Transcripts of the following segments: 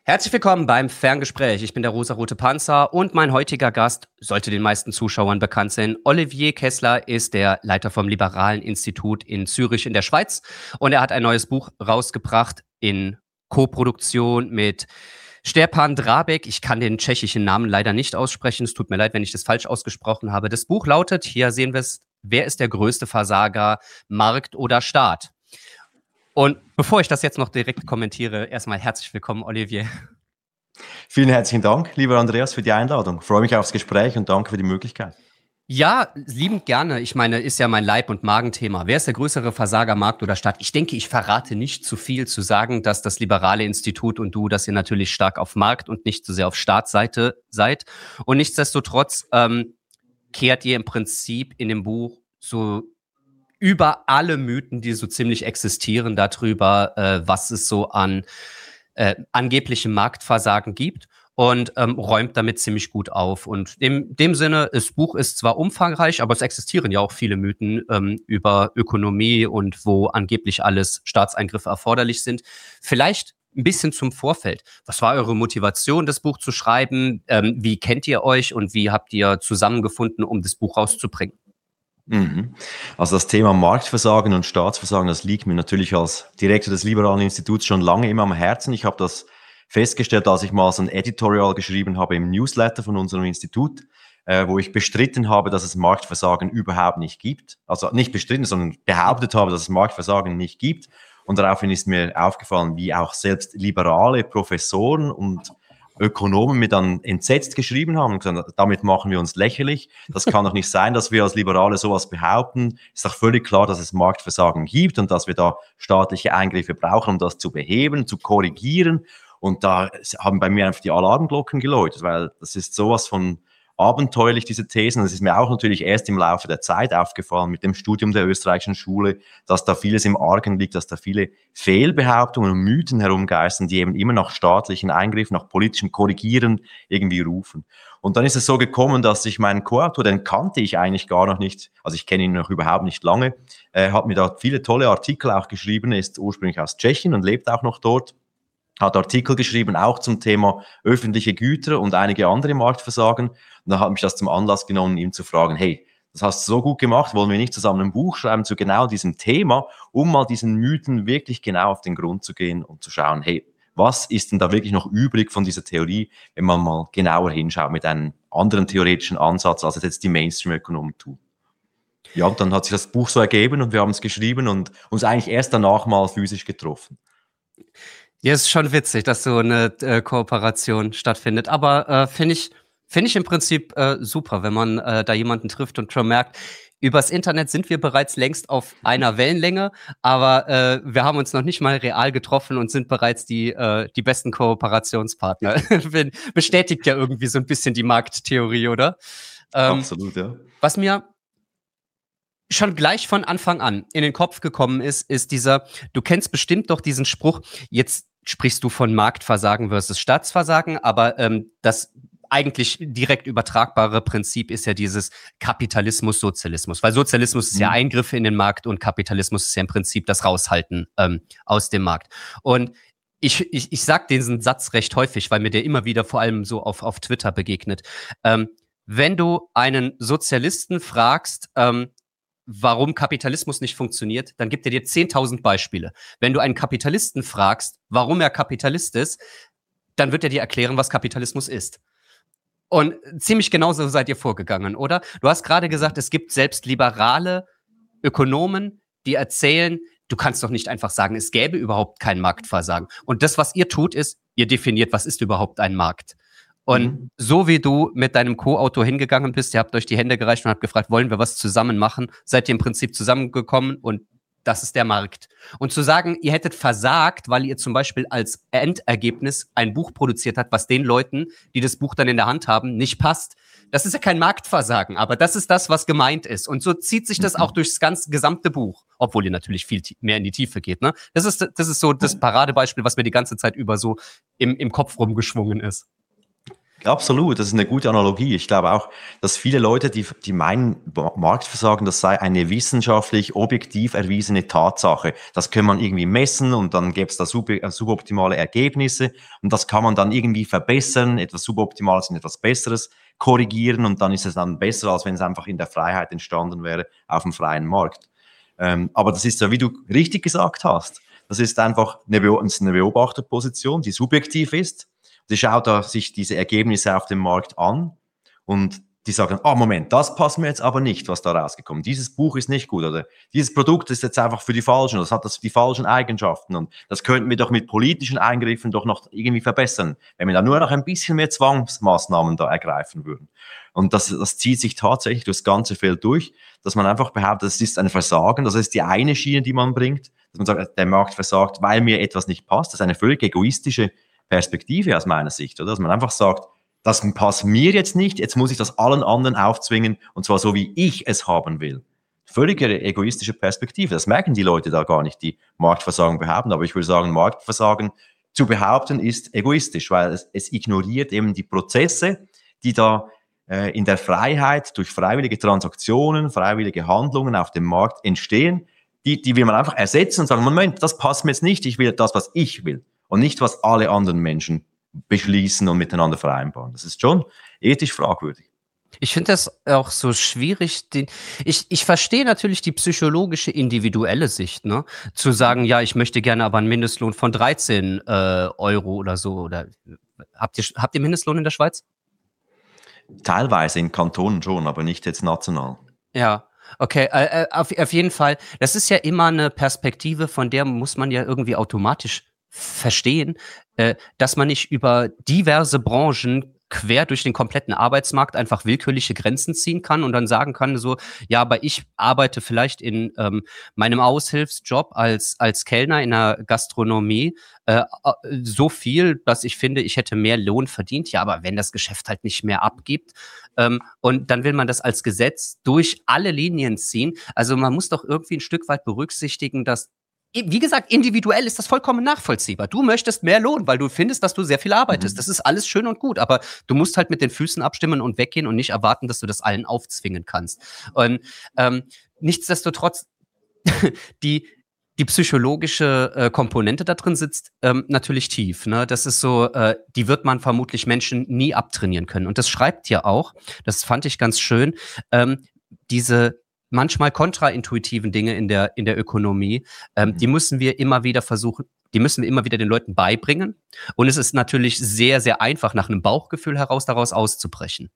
Herzlich willkommen beim Ferngespräch. Ich bin der rosarote Panzer und mein heutiger Gast sollte den meisten Zuschauern bekannt sein. Olivier Kessler ist der Leiter vom Liberalen Institut in Zürich in der Schweiz und er hat ein neues Buch rausgebracht in Koproduktion mit Stepan Drabek. Ich kann den tschechischen Namen leider nicht aussprechen. Es tut mir leid, wenn ich das falsch ausgesprochen habe. Das Buch lautet, hier sehen wir es, wer ist der größte Versager, Markt oder Staat? Und bevor ich das jetzt noch direkt kommentiere, erstmal herzlich willkommen, Olivier. Vielen herzlichen Dank, lieber Andreas, für die Einladung. Ich freue mich aufs Gespräch und danke für die Möglichkeit. Ja, liebend gerne. Ich meine, ist ja mein Leib- und Magenthema. Wer ist der größere Versager, Markt oder Staat? Ich denke, ich verrate nicht zu viel zu sagen, dass das Liberale Institut und du, dass ihr natürlich stark auf Markt und nicht so sehr auf Staatsseite seid. Und nichtsdestotrotz kehrt ihr im Prinzip in dem Buch so über alle Mythen, die so ziemlich existieren, darüber, was es so an angeblichem Marktversagen gibt und räumt damit ziemlich gut auf. Und in dem Sinne, das Buch ist zwar umfangreich, aber es existieren ja auch viele Mythen über Ökonomie und wo angeblich alles Staatseingriffe erforderlich sind. Vielleicht ein bisschen zum Vorfeld. Was war eure Motivation, das Buch zu schreiben? Wie kennt ihr euch und wie habt ihr zusammengefunden, um das Buch rauszubringen? Also das Thema Marktversagen und Staatsversagen, das liegt mir natürlich als Direktor des Liberalen Instituts schon lange immer am Herzen. Ich habe das festgestellt, als ich mal so ein Editorial geschrieben habe im Newsletter von unserem Institut, wo ich bestritten habe, dass es Marktversagen überhaupt nicht gibt. Also nicht bestritten, sondern behauptet habe, dass es Marktversagen nicht gibt. Und daraufhin ist mir aufgefallen, wie auch selbst liberale Professoren und Ökonomen mir dann entsetzt geschrieben haben und gesagt, damit machen wir uns lächerlich. Das kann doch nicht sein, dass wir als Liberale sowas behaupten. Ist doch völlig klar, dass es Marktversagen gibt und dass wir da staatliche Eingriffe brauchen, um das zu beheben, zu korrigieren. Und da haben bei mir einfach die Alarmglocken geläutet, weil das ist sowas von abenteuerlich, diese Thesen. Das ist mir auch natürlich erst im Laufe der Zeit aufgefallen mit dem Studium der österreichischen Schule, dass da vieles im Argen liegt, dass da viele Fehlbehauptungen und Mythen herumgeistern, die eben immer nach staatlichen Eingriffen, nach politischem Korrigieren irgendwie rufen. Und dann ist es so gekommen, dass ich meinen Co-Autor, den kannte ich eigentlich gar noch nicht, also ich kenne ihn noch überhaupt nicht lange, hat mir da viele tolle Artikel auch geschrieben, ist ursprünglich aus Tschechien und lebt auch noch dort. Hat Artikel geschrieben, auch zum Thema öffentliche Güter und einige andere Marktversagen. Und dann hat mich das zum Anlass genommen, ihm zu fragen, hey, das hast du so gut gemacht, wollen wir nicht zusammen ein Buch schreiben zu genau diesem Thema, um mal diesen Mythen wirklich genau auf den Grund zu gehen und zu schauen, hey, was ist denn da wirklich noch übrig von dieser Theorie, wenn man mal genauer hinschaut mit einem anderen theoretischen Ansatz, als es jetzt die Mainstream-Ökonomen tun. Ja, und dann hat sich das Buch so ergeben und wir haben es geschrieben und uns eigentlich erst danach mal physisch getroffen. Ja, es ist schon witzig, dass so eine Kooperation stattfindet. Aber finde ich im Prinzip super, wenn man da jemanden trifft und schon merkt, übers Internet sind wir bereits längst auf einer Wellenlänge, aber wir haben uns noch nicht mal real getroffen und sind bereits die besten Kooperationspartner. Bestätigt ja irgendwie so ein bisschen die Markttheorie, oder? Absolut, ja. Was mir schon gleich von Anfang an in den Kopf gekommen ist dieser, du kennst bestimmt doch diesen Spruch, jetzt sprichst du von Marktversagen versus Staatsversagen, aber das eigentlich direkt übertragbare Prinzip ist ja dieses Kapitalismus, Sozialismus, weil Sozialismus ist ja Eingriffe in den Markt und Kapitalismus ist ja im Prinzip das Raushalten aus dem Markt. Und ich sag diesen Satz recht häufig, weil mir der immer wieder vor allem so auf Twitter begegnet. Wenn du einen Sozialisten fragst, warum Kapitalismus nicht funktioniert, dann gibt er dir 10.000 Beispiele. Wenn du einen Kapitalisten fragst, warum er Kapitalist ist, dann wird er dir erklären, was Kapitalismus ist. Und ziemlich genauso seid ihr vorgegangen, oder? Du hast gerade gesagt, es gibt selbst liberale Ökonomen, die erzählen, du kannst doch nicht einfach sagen, es gäbe überhaupt kein Marktversagen. Und das, was ihr tut, ist, ihr definiert, was ist überhaupt ein Markt. Und so wie du mit deinem Co-Autor hingegangen bist, ihr habt euch die Hände gereicht und habt gefragt, wollen wir was zusammen machen, seid ihr im Prinzip zusammengekommen und das ist der Markt. Und zu sagen, ihr hättet versagt, weil ihr zum Beispiel als Endergebnis ein Buch produziert habt, was den Leuten, die das Buch dann in der Hand haben, nicht passt, das ist ja kein Marktversagen, aber das ist das, was gemeint ist. Und so zieht sich das auch durchs gesamte Buch, obwohl ihr natürlich viel mehr in die Tiefe geht. Ne? Das ist so das Paradebeispiel, was mir die ganze Zeit über so im Kopf rumgeschwungen ist. Absolut, das ist eine gute Analogie. Ich glaube auch, dass viele Leute, die meinen, Marktversagen, das sei eine wissenschaftlich objektiv erwiesene Tatsache. Das kann man irgendwie messen und dann gäbe es da suboptimale Ergebnisse und das kann man dann irgendwie verbessern, etwas Suboptimales in etwas Besseres korrigieren und dann ist es dann besser, als wenn es einfach in der Freiheit entstanden wäre, auf dem freien Markt. Aber das ist ja, wie du richtig gesagt hast, das ist einfach eine Beobachterposition, die subjektiv ist. Die schaut da sich diese Ergebnisse auf dem Markt an und die sagen, Moment, das passt mir jetzt aber nicht, was da rausgekommen ist. Dieses Buch ist nicht gut oder dieses Produkt ist jetzt einfach für die Falschen, das hat die falschen Eigenschaften und das könnten wir doch mit politischen Eingriffen doch noch irgendwie verbessern, wenn wir da nur noch ein bisschen mehr Zwangsmaßnahmen da ergreifen würden. Und das zieht sich tatsächlich durchs ganze Feld durch, dass man einfach behauptet, es ist ein Versagen, das ist die eine Schiene, die man bringt, dass man sagt, der Markt versagt, weil mir etwas nicht passt. Das ist eine völlig egoistische Perspektive aus meiner Sicht, oder? Dass man einfach sagt, das passt mir jetzt nicht, jetzt muss ich das allen anderen aufzwingen und zwar so, wie ich es haben will. Völlig egoistische Perspektive. Das merken die Leute da gar nicht, die Marktversagen behaupten. Aber ich würde sagen, Marktversagen zu behaupten ist egoistisch, weil es ignoriert eben die Prozesse, die da in der Freiheit durch freiwillige Transaktionen, freiwillige Handlungen auf dem Markt entstehen. Die will man einfach ersetzen und sagen, Moment, das passt mir jetzt nicht, ich will das, was ich will. Und nicht, was alle anderen Menschen beschließen und miteinander vereinbaren. Das ist schon ethisch fragwürdig. Ich finde das auch so schwierig. Ich verstehe natürlich die psychologische, individuelle Sicht, ne? Zu sagen, ja, ich möchte gerne aber einen Mindestlohn von 13 Euro oder so. Oder habt ihr Mindestlohn in der Schweiz? Teilweise in Kantonen schon, aber nicht jetzt national. Ja. Okay, auf jeden Fall. Das ist ja immer eine Perspektive, von der muss man ja irgendwie automatisch verstehen, dass man nicht über diverse Branchen quer durch den kompletten Arbeitsmarkt einfach willkürliche Grenzen ziehen kann und dann sagen kann so, ja, aber ich arbeite vielleicht in meinem Aushilfsjob als Kellner in der Gastronomie so viel, dass ich finde, ich hätte mehr Lohn verdient. Ja, aber wenn das Geschäft halt nicht mehr abgibt und dann will man das als Gesetz durch alle Linien ziehen. Also man muss doch irgendwie ein Stück weit berücksichtigen, dass wie gesagt, individuell ist das vollkommen nachvollziehbar. Du möchtest mehr Lohn, weil du findest, dass du sehr viel arbeitest. Das ist alles schön und gut, aber du musst halt mit den Füßen abstimmen und weggehen und nicht erwarten, dass du das allen aufzwingen kannst. Und nichtsdestotrotz, die psychologische Komponente da drin sitzt natürlich tief. Ne? Das ist so, die wird man vermutlich Menschen nie abtrainieren können. Und das schreibt ja auch, das fand ich ganz schön, diese manchmal kontraintuitiven Dinge in der Ökonomie, die müssen wir immer wieder versuchen, die müssen wir immer wieder den Leuten beibringen. Und es ist natürlich sehr, sehr einfach, nach einem Bauchgefühl heraus daraus auszubrechen.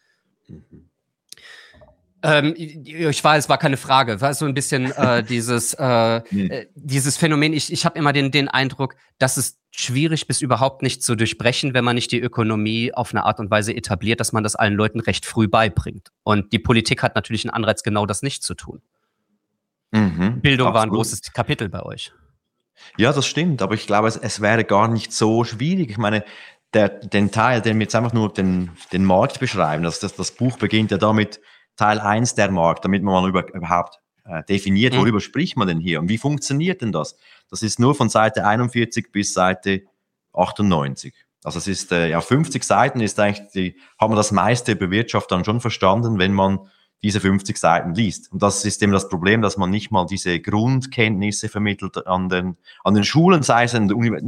Ich weiß, es war keine Frage. War so ein bisschen dieses Phänomen. Ich habe immer den Eindruck, dass es schwierig bis überhaupt nicht zu durchbrechen, wenn man nicht die Ökonomie auf eine Art und Weise etabliert, dass man das allen Leuten recht früh beibringt. Und die Politik hat natürlich einen Anreiz, genau das nicht zu tun. Bildung war ein großes Kapitel bei euch. Ja, das stimmt. Aber ich glaube, es wäre gar nicht so schwierig. Ich meine, den Teil, den wir jetzt einfach nur den Markt beschreiben, das Buch beginnt ja damit, Teil 1 der Markt, damit man mal überhaupt definiert, worüber spricht man denn hier und wie funktioniert denn das? Das ist nur von Seite 41 bis Seite 98. Also es ist, 50 Seiten ist eigentlich, haben wir das meiste über Wirtschaft dann schon verstanden, wenn man diese 50 Seiten liest. Und das ist eben das Problem, dass man nicht mal diese Grundkenntnisse vermittelt an den Schulen, sei es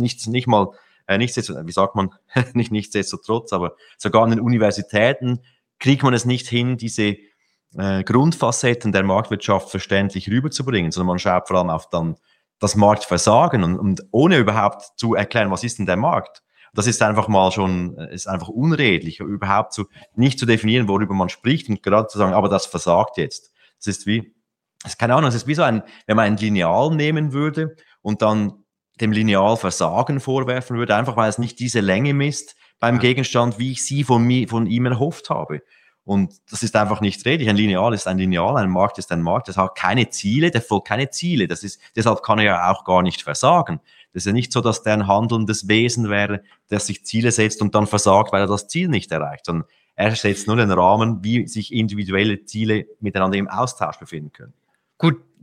nichtsdestotrotz, aber sogar an den Universitäten kriegt man es nicht hin, diese Grundfacetten der Marktwirtschaft verständlich rüberzubringen, sondern man schaut vor allem auf dann das Marktversagen und ohne überhaupt zu erklären, was ist denn der Markt. Das ist einfach mal schon, ist einfach unredlich, überhaupt nicht zu definieren, worüber man spricht und gerade zu sagen, aber das versagt jetzt. Das ist keine Ahnung, es ist wie so wenn man ein Lineal nehmen würde und dann dem Lineal Versagen vorwerfen würde, einfach weil es nicht diese Länge misst beim Gegenstand, wie ich sie von ihm erhofft habe. Und das ist einfach nicht redlich. Ein Lineal ist ein Lineal, ein Markt ist ein Markt. Das hat keine Ziele, der folgt keine Ziele. Deshalb kann er ja auch gar nicht versagen. Das ist ja nicht so, dass der ein handelndes Wesen wäre, der sich Ziele setzt und dann versagt, weil er das Ziel nicht erreicht, sondern er setzt nur den Rahmen, wie sich individuelle Ziele miteinander im Austausch befinden können. Gut,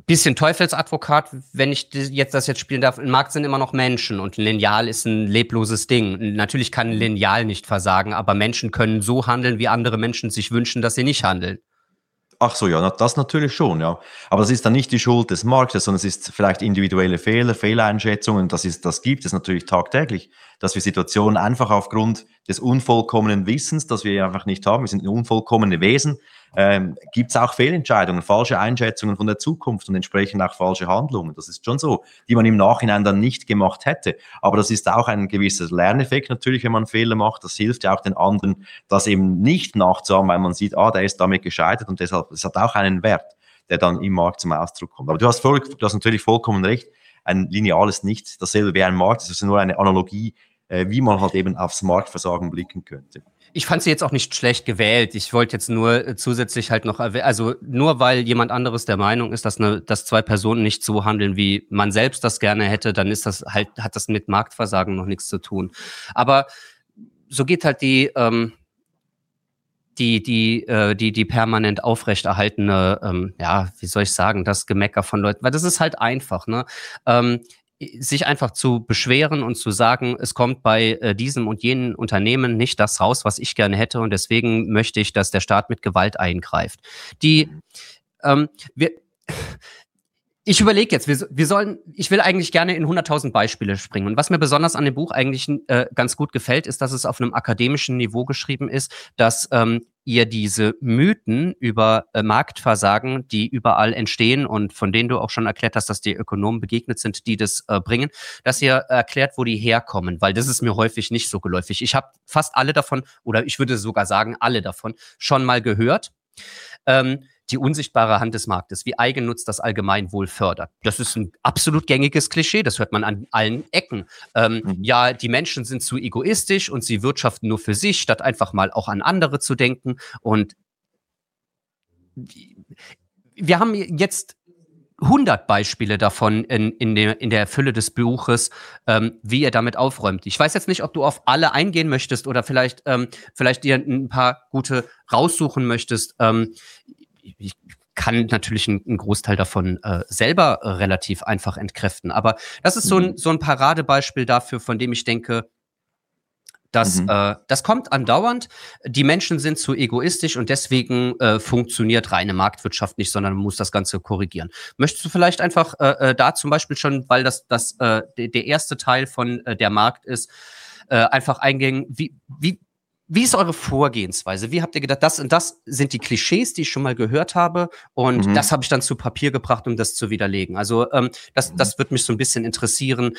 bisschen Teufelsadvokat, wenn ich das jetzt spielen darf. Ein Markt sind immer noch Menschen und ein Lineal ist ein lebloses Ding. Natürlich kann ein Lineal nicht versagen, aber Menschen können so handeln, wie andere Menschen sich wünschen, dass sie nicht handeln. Ach so, ja, das natürlich schon, ja. Aber das ist dann nicht die Schuld des Marktes, sondern es ist vielleicht individuelle Fehler, Fehleinschätzungen. Das gibt es natürlich tagtäglich, dass wir Situationen einfach aufgrund des unvollkommenen Wissens, das wir einfach nicht haben, wir sind unvollkommene Wesen, gibt es auch Fehlentscheidungen, falsche Einschätzungen von der Zukunft und entsprechend auch falsche Handlungen. Das ist schon so, die man im Nachhinein dann nicht gemacht hätte. Aber das ist auch ein gewisser Lerneffekt natürlich, wenn man Fehler macht. Das hilft ja auch den anderen, das eben nicht nachzuhaben, weil man sieht, der ist damit gescheitert und deshalb, das hat auch einen Wert, der dann im Markt zum Ausdruck kommt. Aber du hast natürlich vollkommen recht, ein Lineal ist nicht dasselbe wie ein Markt, es ist nur eine Analogie, wie man halt eben aufs Marktversagen blicken könnte. Ich fand sie jetzt auch nicht schlecht gewählt. Ich wollte jetzt nur zusätzlich halt noch, also nur weil jemand anderes der Meinung ist, dass zwei Personen nicht so handeln, wie man selbst das gerne hätte, dann ist das halt, hat das mit Marktversagen noch nichts zu tun. Aber so geht halt die permanent aufrechterhaltene, wie soll ich sagen, das Gemecker von Leuten, weil das ist halt einfach, ne? Sich einfach zu beschweren und zu sagen, es kommt bei diesem und jenen Unternehmen nicht das raus, was ich gerne hätte und deswegen möchte ich, dass der Staat mit Gewalt eingreift. Ich überlege jetzt, ich will eigentlich gerne in 100.000 Beispiele springen. Und was mir besonders an dem Buch eigentlich ganz gut gefällt, ist, dass es auf einem akademischen Niveau geschrieben ist, dass ihr diese Mythen über Marktversagen, die überall entstehen und von denen du auch schon erklärt hast, dass die Ökonomen begegnet sind, die das bringen, dass ihr erklärt, wo die herkommen, weil das ist mir häufig nicht so geläufig. Ich habe fast alle davon, oder ich würde sogar sagen, alle davon schon mal gehört. Die unsichtbare Hand des Marktes, wie Eigennutz das Allgemeinwohl fördert. Das ist ein absolut gängiges Klischee, das hört man an allen Ecken. Ja, die Menschen sind zu egoistisch und sie wirtschaften nur für sich, statt einfach mal auch an andere zu denken. Und wir haben jetzt 100 Beispiele davon in der Fülle des Buches, wie ihr damit aufräumt. Ich weiß jetzt nicht, ob du auf alle eingehen möchtest oder vielleicht dir ein paar gute raussuchen möchtest. Ich kann natürlich einen Großteil davon selber relativ einfach entkräften. Aber das ist so ein Paradebeispiel dafür, von dem ich denke, dass das kommt andauernd. Die Menschen sind zu egoistisch und deswegen funktioniert reine Marktwirtschaft nicht, sondern man muss das Ganze korrigieren. Möchtest du vielleicht einfach da zum Beispiel schon, weil der erste Teil von der Markt ist, einfach eingehen, wie ist eure Vorgehensweise? Wie habt ihr gedacht, das und das sind die Klischees, die ich schon mal gehört habe und das habe ich dann zu Papier gebracht, um das zu widerlegen. Also das wird mich so ein bisschen interessieren,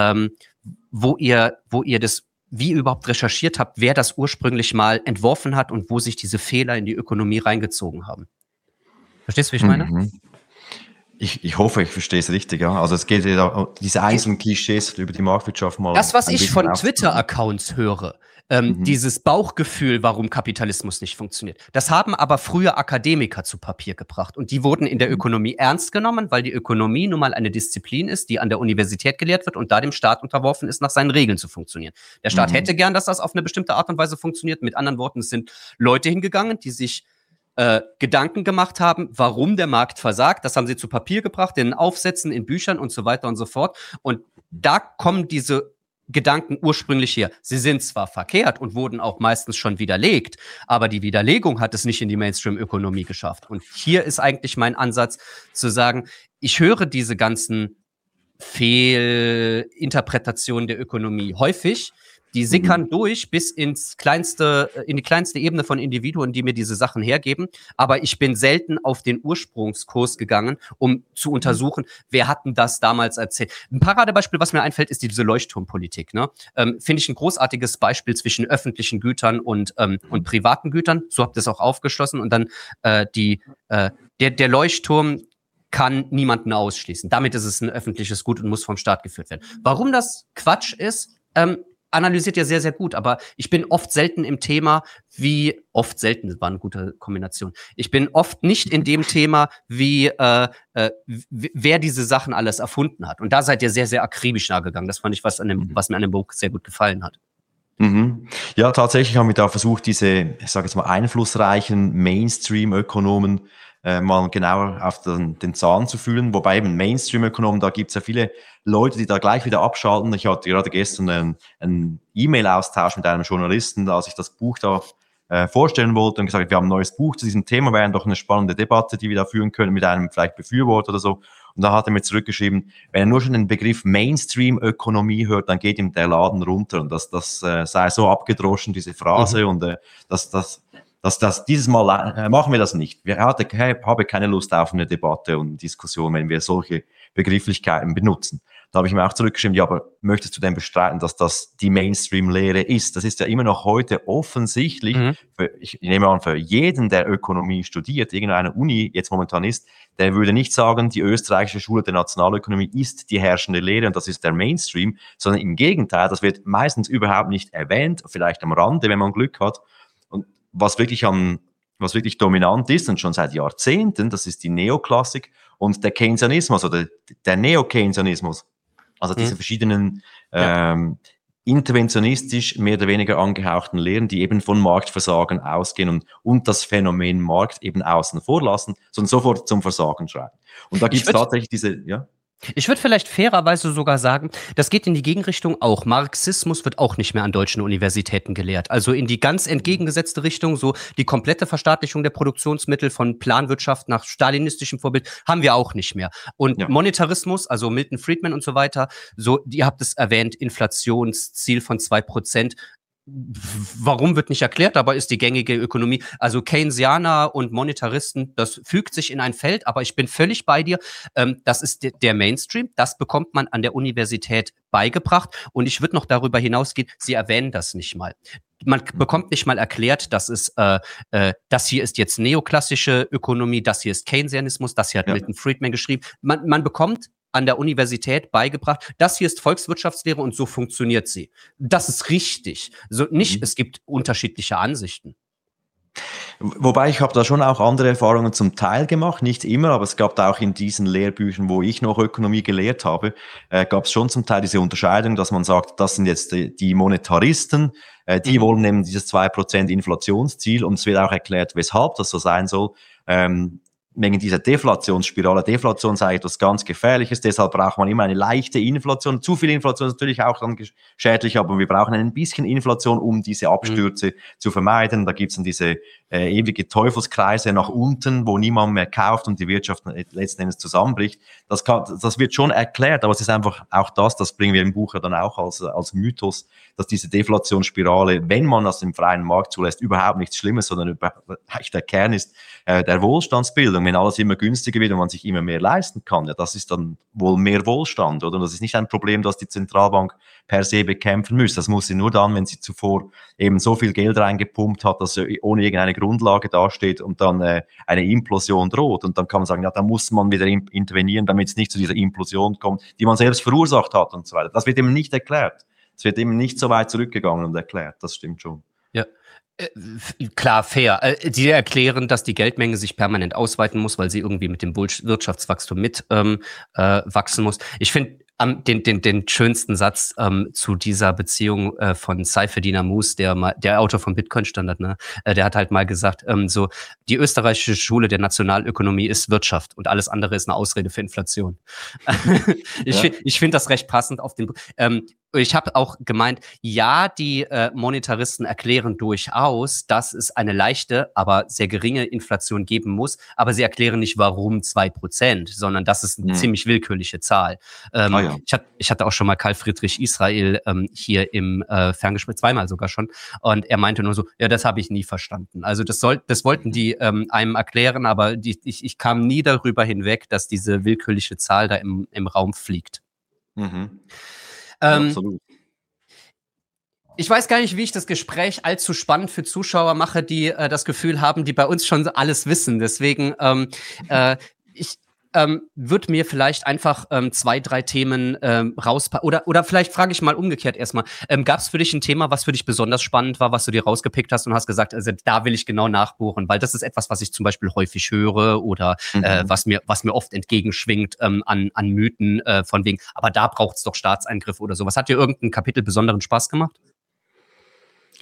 wo ihr das, wie ihr überhaupt recherchiert habt, wer das ursprünglich mal entworfen hat und wo sich diese Fehler in die Ökonomie reingezogen haben. Verstehst du, wie ich meine? Ich hoffe, ich verstehe es richtig, ja. Also es geht ja diese einzelnen Klischees über die Marktwirtschaft mal. Das, was ich von Twitter-Accounts höre, dieses Bauchgefühl, warum Kapitalismus nicht funktioniert, das haben aber früher Akademiker zu Papier gebracht und die wurden in der Ökonomie ernst genommen, weil die Ökonomie nun mal eine Disziplin ist, die an der Universität gelehrt wird und da dem Staat unterworfen ist, nach seinen Regeln zu funktionieren. Der Staat hätte gern, dass das auf eine bestimmte Art und Weise funktioniert. Mit anderen Worten, es sind Leute hingegangen, die sich Gedanken gemacht haben, warum der Markt versagt. Das haben sie zu Papier gebracht, in Aufsätzen, in Büchern und so weiter und so fort. Und da kommen diese Gedanken ursprünglich her. Sie sind zwar verkehrt und wurden auch meistens schon widerlegt, aber die Widerlegung hat es nicht in die Mainstream-Ökonomie geschafft. Und hier ist eigentlich mein Ansatz zu sagen, ich höre diese ganzen Fehlinterpretationen der Ökonomie häufig. Die sickern durch bis in die kleinste Ebene von Individuen, die mir diese Sachen hergeben. Aber ich bin selten auf den Ursprungskurs gegangen, um zu untersuchen, wer hat denn das damals erzählt. Ein Paradebeispiel, was mir einfällt, ist diese Leuchtturmpolitik. Ne? Finde ich ein großartiges Beispiel zwischen öffentlichen Gütern und privaten Gütern. So habt ihr es auch aufgeschlossen. Und dann der Leuchtturm kann niemanden ausschließen. Damit ist es ein öffentliches Gut und muss vom Staat geführt werden. Warum das Quatsch ist, analysiert ja sehr, sehr gut, aber ich bin oft selten im Thema, das war eine gute Kombination. Ich bin oft nicht in dem Thema, wer diese Sachen alles erfunden hat. Und da seid ihr sehr, sehr akribisch nachgegangen. Das fand ich, was mir an dem Buch sehr gut gefallen hat. Ja, tatsächlich haben wir da versucht, diese, ich sage jetzt mal, einflussreichen Mainstream-Ökonomen mal genauer auf den Zahlen zu fühlen. Wobei eben Mainstream-Ökonomen, da gibt es ja viele Leute, die da gleich wieder abschalten. Ich hatte gerade gestern einen E-Mail-Austausch mit einem Journalisten, als ich das Buch da vorstellen wollte und gesagt, wir haben ein neues Buch zu diesem Thema, wäre doch eine spannende Debatte, die wir da führen können mit einem vielleicht Befürworter oder so. Und da hat er mir zurückgeschrieben, wenn er nur schon den Begriff Mainstream-Ökonomie hört, dann geht ihm der Laden runter. Und das sei so abgedroschen, diese Phrase, und dieses Mal machen wir das nicht. Ich habe keine Lust auf eine Debatte und Diskussion, wenn wir solche Begrifflichkeiten benutzen. Da habe ich mir auch zurückgeschrieben, ja, aber möchtest du denn bestreiten, dass das die Mainstream-Lehre ist? Das ist ja immer noch heute offensichtlich, ich nehme an, für jeden, der Ökonomie studiert, irgendeine Uni jetzt momentan ist, der würde nicht sagen, die österreichische Schule der Nationalökonomie ist die herrschende Lehre und das ist der Mainstream, sondern im Gegenteil, das wird meistens überhaupt nicht erwähnt, vielleicht am Rande, wenn man Glück hat. Und was wirklich dominant ist und schon seit Jahrzehnten, das ist die Neoklassik und der Keynesianismus oder der Neo-Keynesianismus. Also diese verschiedenen interventionistisch mehr oder weniger angehauchten Lehren, die eben von Marktversagen ausgehen und das Phänomen Markt eben außen vor lassen, sondern sofort zum Versagen schreiben. Und da gibt es tatsächlich diese, ja. Ich würde vielleicht fairerweise sogar sagen, das geht in die Gegenrichtung auch. Marxismus wird auch nicht mehr an deutschen Universitäten gelehrt. Also in die ganz entgegengesetzte Richtung, so die komplette Verstaatlichung der Produktionsmittel von Planwirtschaft nach stalinistischem Vorbild haben wir auch nicht mehr. Und Monetarismus, also Milton Friedman und so weiter, so, ihr habt es erwähnt, Inflationsziel von 2%. Warum wird nicht erklärt, aber ist die gängige Ökonomie. Also Keynesianer und Monetaristen, das fügt sich in ein Feld, aber ich bin völlig bei dir. Das ist der Mainstream, das bekommt man an der Universität beigebracht und ich würde noch darüber hinausgehen, Sie erwähnen das nicht mal. Man bekommt nicht mal erklärt, das hier ist jetzt neoklassische Ökonomie, das hier ist Keynesianismus, das hier hat Milton Friedman geschrieben. Man bekommt an der Universität beigebracht, das hier ist Volkswirtschaftslehre und so funktioniert sie. Das ist richtig. So nicht, es gibt unterschiedliche Ansichten. Wobei ich habe da schon auch andere Erfahrungen zum Teil gemacht, nicht immer, aber es gab da auch in diesen Lehrbüchern, wo ich noch Ökonomie gelehrt habe, gab es schon zum Teil diese Unterscheidung, dass man sagt, das sind jetzt die Monetaristen, die wollen eben dieses 2% Inflationsziel und es wird auch erklärt, weshalb das so sein soll. Wegen dieser Deflationsspirale. Deflation sei etwas ganz Gefährliches, deshalb braucht man immer eine leichte Inflation. Zu viel Inflation ist natürlich auch dann schädlich, aber wir brauchen ein bisschen Inflation, um diese Abstürze zu vermeiden. Da gibt's dann diese ewige Teufelskreise nach unten, wo niemand mehr kauft und die Wirtschaft letzten Endes zusammenbricht. Das wird schon erklärt, aber es ist einfach auch das bringen wir im Buch ja dann auch als Mythos, dass diese Deflationsspirale, wenn man das im freien Markt zulässt, überhaupt nichts Schlimmes, sondern der Kern ist der Wohlstandsbildung. Wenn alles immer günstiger wird und man sich immer mehr leisten kann, ja, das ist dann wohl mehr Wohlstand, oder? Und das ist nicht ein Problem, das die Zentralbank per se bekämpfen muss. Das muss sie nur dann, wenn sie zuvor eben so viel Geld reingepumpt hat, dass sie ohne irgendeine Grundlage dasteht und dann eine Implosion droht. Und dann kann man sagen, ja, da muss man wieder intervenieren, damit es nicht zu dieser Implosion kommt, die man selbst verursacht hat und so weiter. Das wird eben nicht erklärt. Es wird eben nicht so weit zurückgegangen und erklärt. Das stimmt schon. Ja. Klar, fair. Die erklären, dass die Geldmenge sich permanent ausweiten muss, weil sie irgendwie mit dem Wirtschaftswachstum mit wachsen muss. Ich finde den schönsten Satz zu dieser Beziehung von Saifedean Ammous, der Autor vom Bitcoin-Standard, ne? Der hat halt mal gesagt, so, die österreichische Schule der Nationalökonomie ist Wirtschaft und alles andere ist eine Ausrede für Inflation. Ich finde das recht passend auf den ich habe auch gemeint, ja, die Monetaristen erklären durchaus, dass es eine leichte, aber sehr geringe Inflation geben muss, aber sie erklären nicht, warum 2%, sondern das ist eine ziemlich willkürliche Zahl. Ich hatte auch schon mal Karl Friedrich Israel hier im Ferngespräch, zweimal sogar schon, und er meinte nur so, ja, das habe ich nie verstanden. Also das wollten die einem erklären, aber ich kam nie darüber hinweg, dass diese willkürliche Zahl da im Raum fliegt. Absolut. Ich weiß gar nicht, wie ich das Gespräch allzu spannend für Zuschauer mache, die das Gefühl haben, die bei uns schon alles wissen. Deswegen, ich würde mir vielleicht einfach 2, 3 Themen rauspacken. Oder vielleicht frage ich mal umgekehrt erstmal. Gab es für dich ein Thema, was für dich besonders spannend war, was du dir rausgepickt hast und hast gesagt, also da will ich genau nachbohren, weil das ist etwas, was ich zum Beispiel häufig höre oder was mir oft entgegenschwingt an Mythen von wegen, aber da braucht es doch Staatseingriff oder sowas. Hat dir irgendein Kapitel besonderen Spaß gemacht?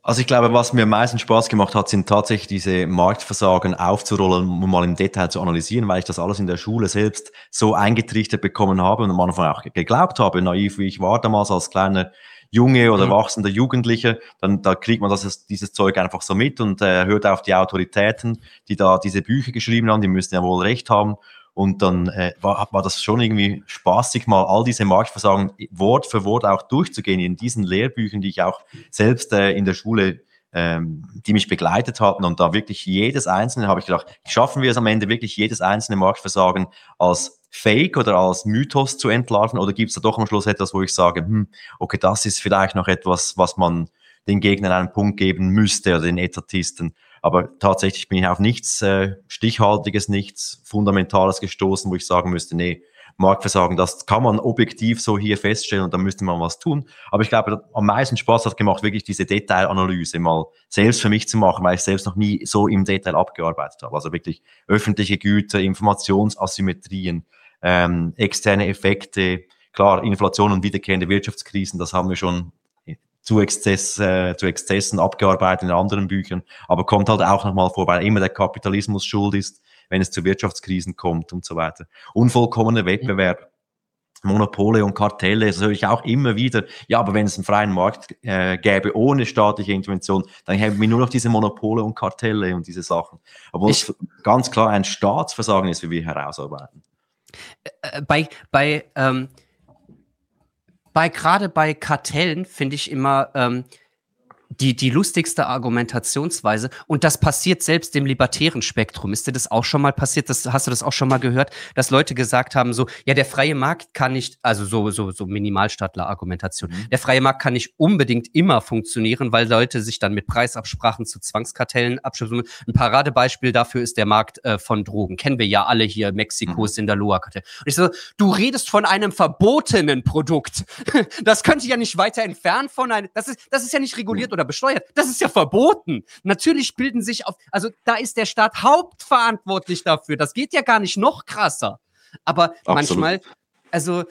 Also ich glaube, was mir am meisten Spaß gemacht hat, sind tatsächlich diese Marktversagen aufzurollen und mal im Detail zu analysieren, weil ich das alles in der Schule selbst so eingetrichtert bekommen habe und am Anfang auch geglaubt habe, naiv wie ich war damals als kleiner Junge oder wachsender Jugendlicher, dann da kriegt man dieses Zeug einfach so mit und hört auf die Autoritäten, die da diese Bücher geschrieben haben, die müssten ja wohl recht haben. Und dann war das schon irgendwie spaßig, mal all diese Marktversagen Wort für Wort auch durchzugehen in diesen Lehrbüchern, die ich auch selbst in der Schule, die mich begleitet hatten. Und da wirklich jedes einzelne, habe ich gedacht, schaffen wir es am Ende wirklich jedes einzelne Marktversagen als Fake oder als Mythos zu entlarven? Oder gibt es da doch am Schluss etwas, wo ich sage, okay, das ist vielleicht noch etwas, was man den Gegnern einen Punkt geben müsste oder den Etatisten. Aber tatsächlich bin ich auf nichts Stichhaltiges, nichts Fundamentales gestoßen, wo ich sagen müsste, nee, Marktversagen, das kann man objektiv so hier feststellen und da müsste man was tun. Aber ich glaube, am meisten Spaß hat gemacht, wirklich diese Detailanalyse mal selbst für mich zu machen, weil ich selbst noch nie so im Detail abgearbeitet habe. Also wirklich öffentliche Güter, Informationsasymmetrien, externe Effekte, klar, Inflation und wiederkehrende Wirtschaftskrisen, das haben wir schon zu Exzessen abgearbeitet in anderen Büchern, aber kommt halt auch nochmal vor, weil immer der Kapitalismus schuld ist, wenn es zu Wirtschaftskrisen kommt und so weiter. Unvollkommener Wettbewerb, Monopole und Kartelle, das höre ich auch immer wieder. Ja, aber wenn es einen freien Markt gäbe ohne staatliche Intervention, dann hätten wir nur noch diese Monopole und Kartelle und diese Sachen. Obwohl es ganz klar ein Staatsversagen ist, wie wir herausarbeiten. Gerade bei Kartellen finde ich immer die lustigste Argumentationsweise, und das passiert selbst im libertären Spektrum. Ist dir das auch schon mal passiert? Hast du das auch schon mal gehört, dass Leute gesagt haben, so, ja, der freie Markt kann nicht, also so Minimalstaatler-Argumentation, der freie Markt kann nicht unbedingt immer funktionieren, weil Leute sich dann mit Preisabsprachen zu Zwangskartellen abschließen. Ein Paradebeispiel dafür ist der Markt von Drogen. Kennen wir ja alle hier, Mexiko, Sinaloa-Kartell. Und ich so, du redest von einem verbotenen Produkt. Das könnte ja nicht weiter entfernt von einem, das ist ja nicht reguliert oder besteuert. Das ist ja verboten. Natürlich bilden sich also da ist der Staat hauptverantwortlich dafür. Das geht ja gar nicht noch krasser. Aber manchmal, also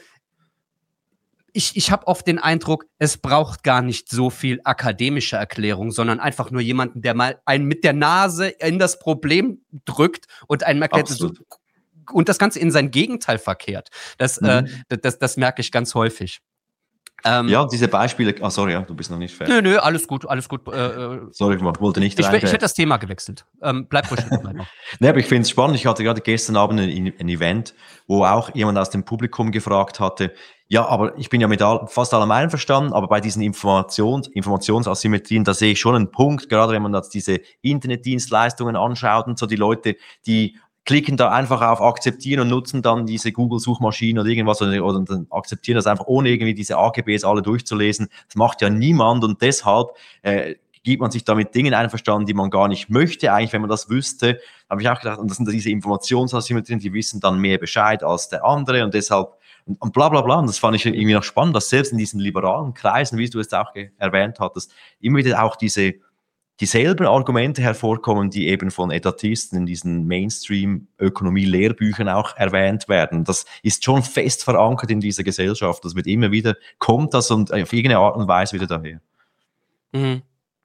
ich habe oft den Eindruck, es braucht gar nicht so viel akademische Erklärung, sondern einfach nur jemanden, der mal einen mit der Nase in das Problem drückt und einem erklärt, und das Ganze in sein Gegenteil verkehrt. Das merke ich ganz häufig. Ja, diese Beispiele, sorry, ja, du bist noch nicht fertig. Nö, alles gut. Sorry, ich wollte nicht Ich hätte das Thema gewechselt. Bleib ruhig dabei noch. Nee, aber ich finde es spannend. Ich hatte gerade gestern Abend ein Event, wo auch jemand aus dem Publikum gefragt hatte, ja, aber ich bin ja mit fast allem einverstanden, aber bei diesen Informationsasymmetrien, da sehe ich schon einen Punkt, gerade wenn man jetzt diese Internetdienstleistungen anschaut und so die Leute, die klicken da einfach auf Akzeptieren und nutzen dann diese Google-Suchmaschine oder irgendwas oder dann akzeptieren das einfach, ohne irgendwie diese AGBs alle durchzulesen. Das macht ja niemand und deshalb gibt man sich da mit Dingen einverstanden, die man gar nicht möchte. Eigentlich, wenn man das wüsste, habe ich auch gedacht, und das sind diese Informationsasymmetrien, die wissen dann mehr Bescheid als der andere und deshalb und bla bla bla. Und das fand ich irgendwie noch spannend, dass selbst in diesen liberalen Kreisen, wie du es auch erwähnt hattest, immer wieder auch dieselben Argumente hervorkommen, die eben von Etatisten in diesen Mainstream-Ökonomie-Lehrbüchern auch erwähnt werden. Das ist schon fest verankert in dieser Gesellschaft. Das wird immer wieder, kommt das und auf irgendeine Art und Weise wieder daher. Mhm.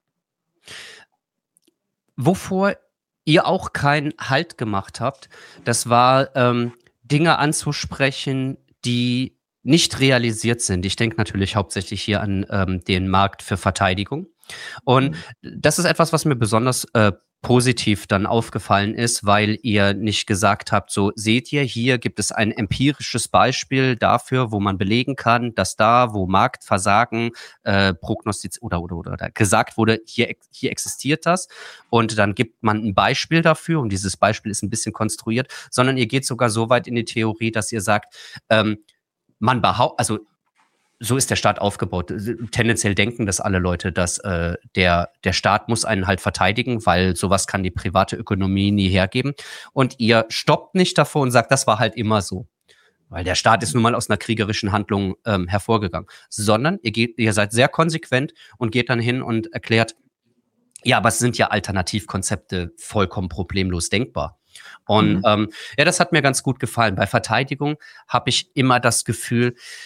Wovor ihr auch keinen Halt gemacht habt, das war Dinge anzusprechen, die nicht realisiert sind. Ich denke natürlich hauptsächlich hier an den Markt für Verteidigung. Und das ist etwas, was mir besonders positiv dann aufgefallen ist, weil ihr nicht gesagt habt, so seht ihr, hier gibt es ein empirisches Beispiel dafür, wo man belegen kann, dass da, wo Marktversagen prognostiziert oder gesagt wurde, hier existiert das, und dann gibt man ein Beispiel dafür und dieses Beispiel ist ein bisschen konstruiert, sondern ihr geht sogar so weit in die Theorie, dass ihr sagt, man behauptet, also so ist der Staat aufgebaut. Tendenziell denken das alle Leute, dass der Staat muss einen halt verteidigen, weil sowas kann die private Ökonomie nie hergeben. Und ihr stoppt nicht davor und sagt, das war halt immer so. Weil der Staat ist nun mal aus einer kriegerischen Handlung hervorgegangen. Sondern ihr seid sehr konsequent und geht dann hin und erklärt, ja, aber es sind ja Alternativkonzepte vollkommen problemlos denkbar. Und ja, das hat mir ganz gut gefallen. Bei Verteidigung habe ich immer das Gefühl,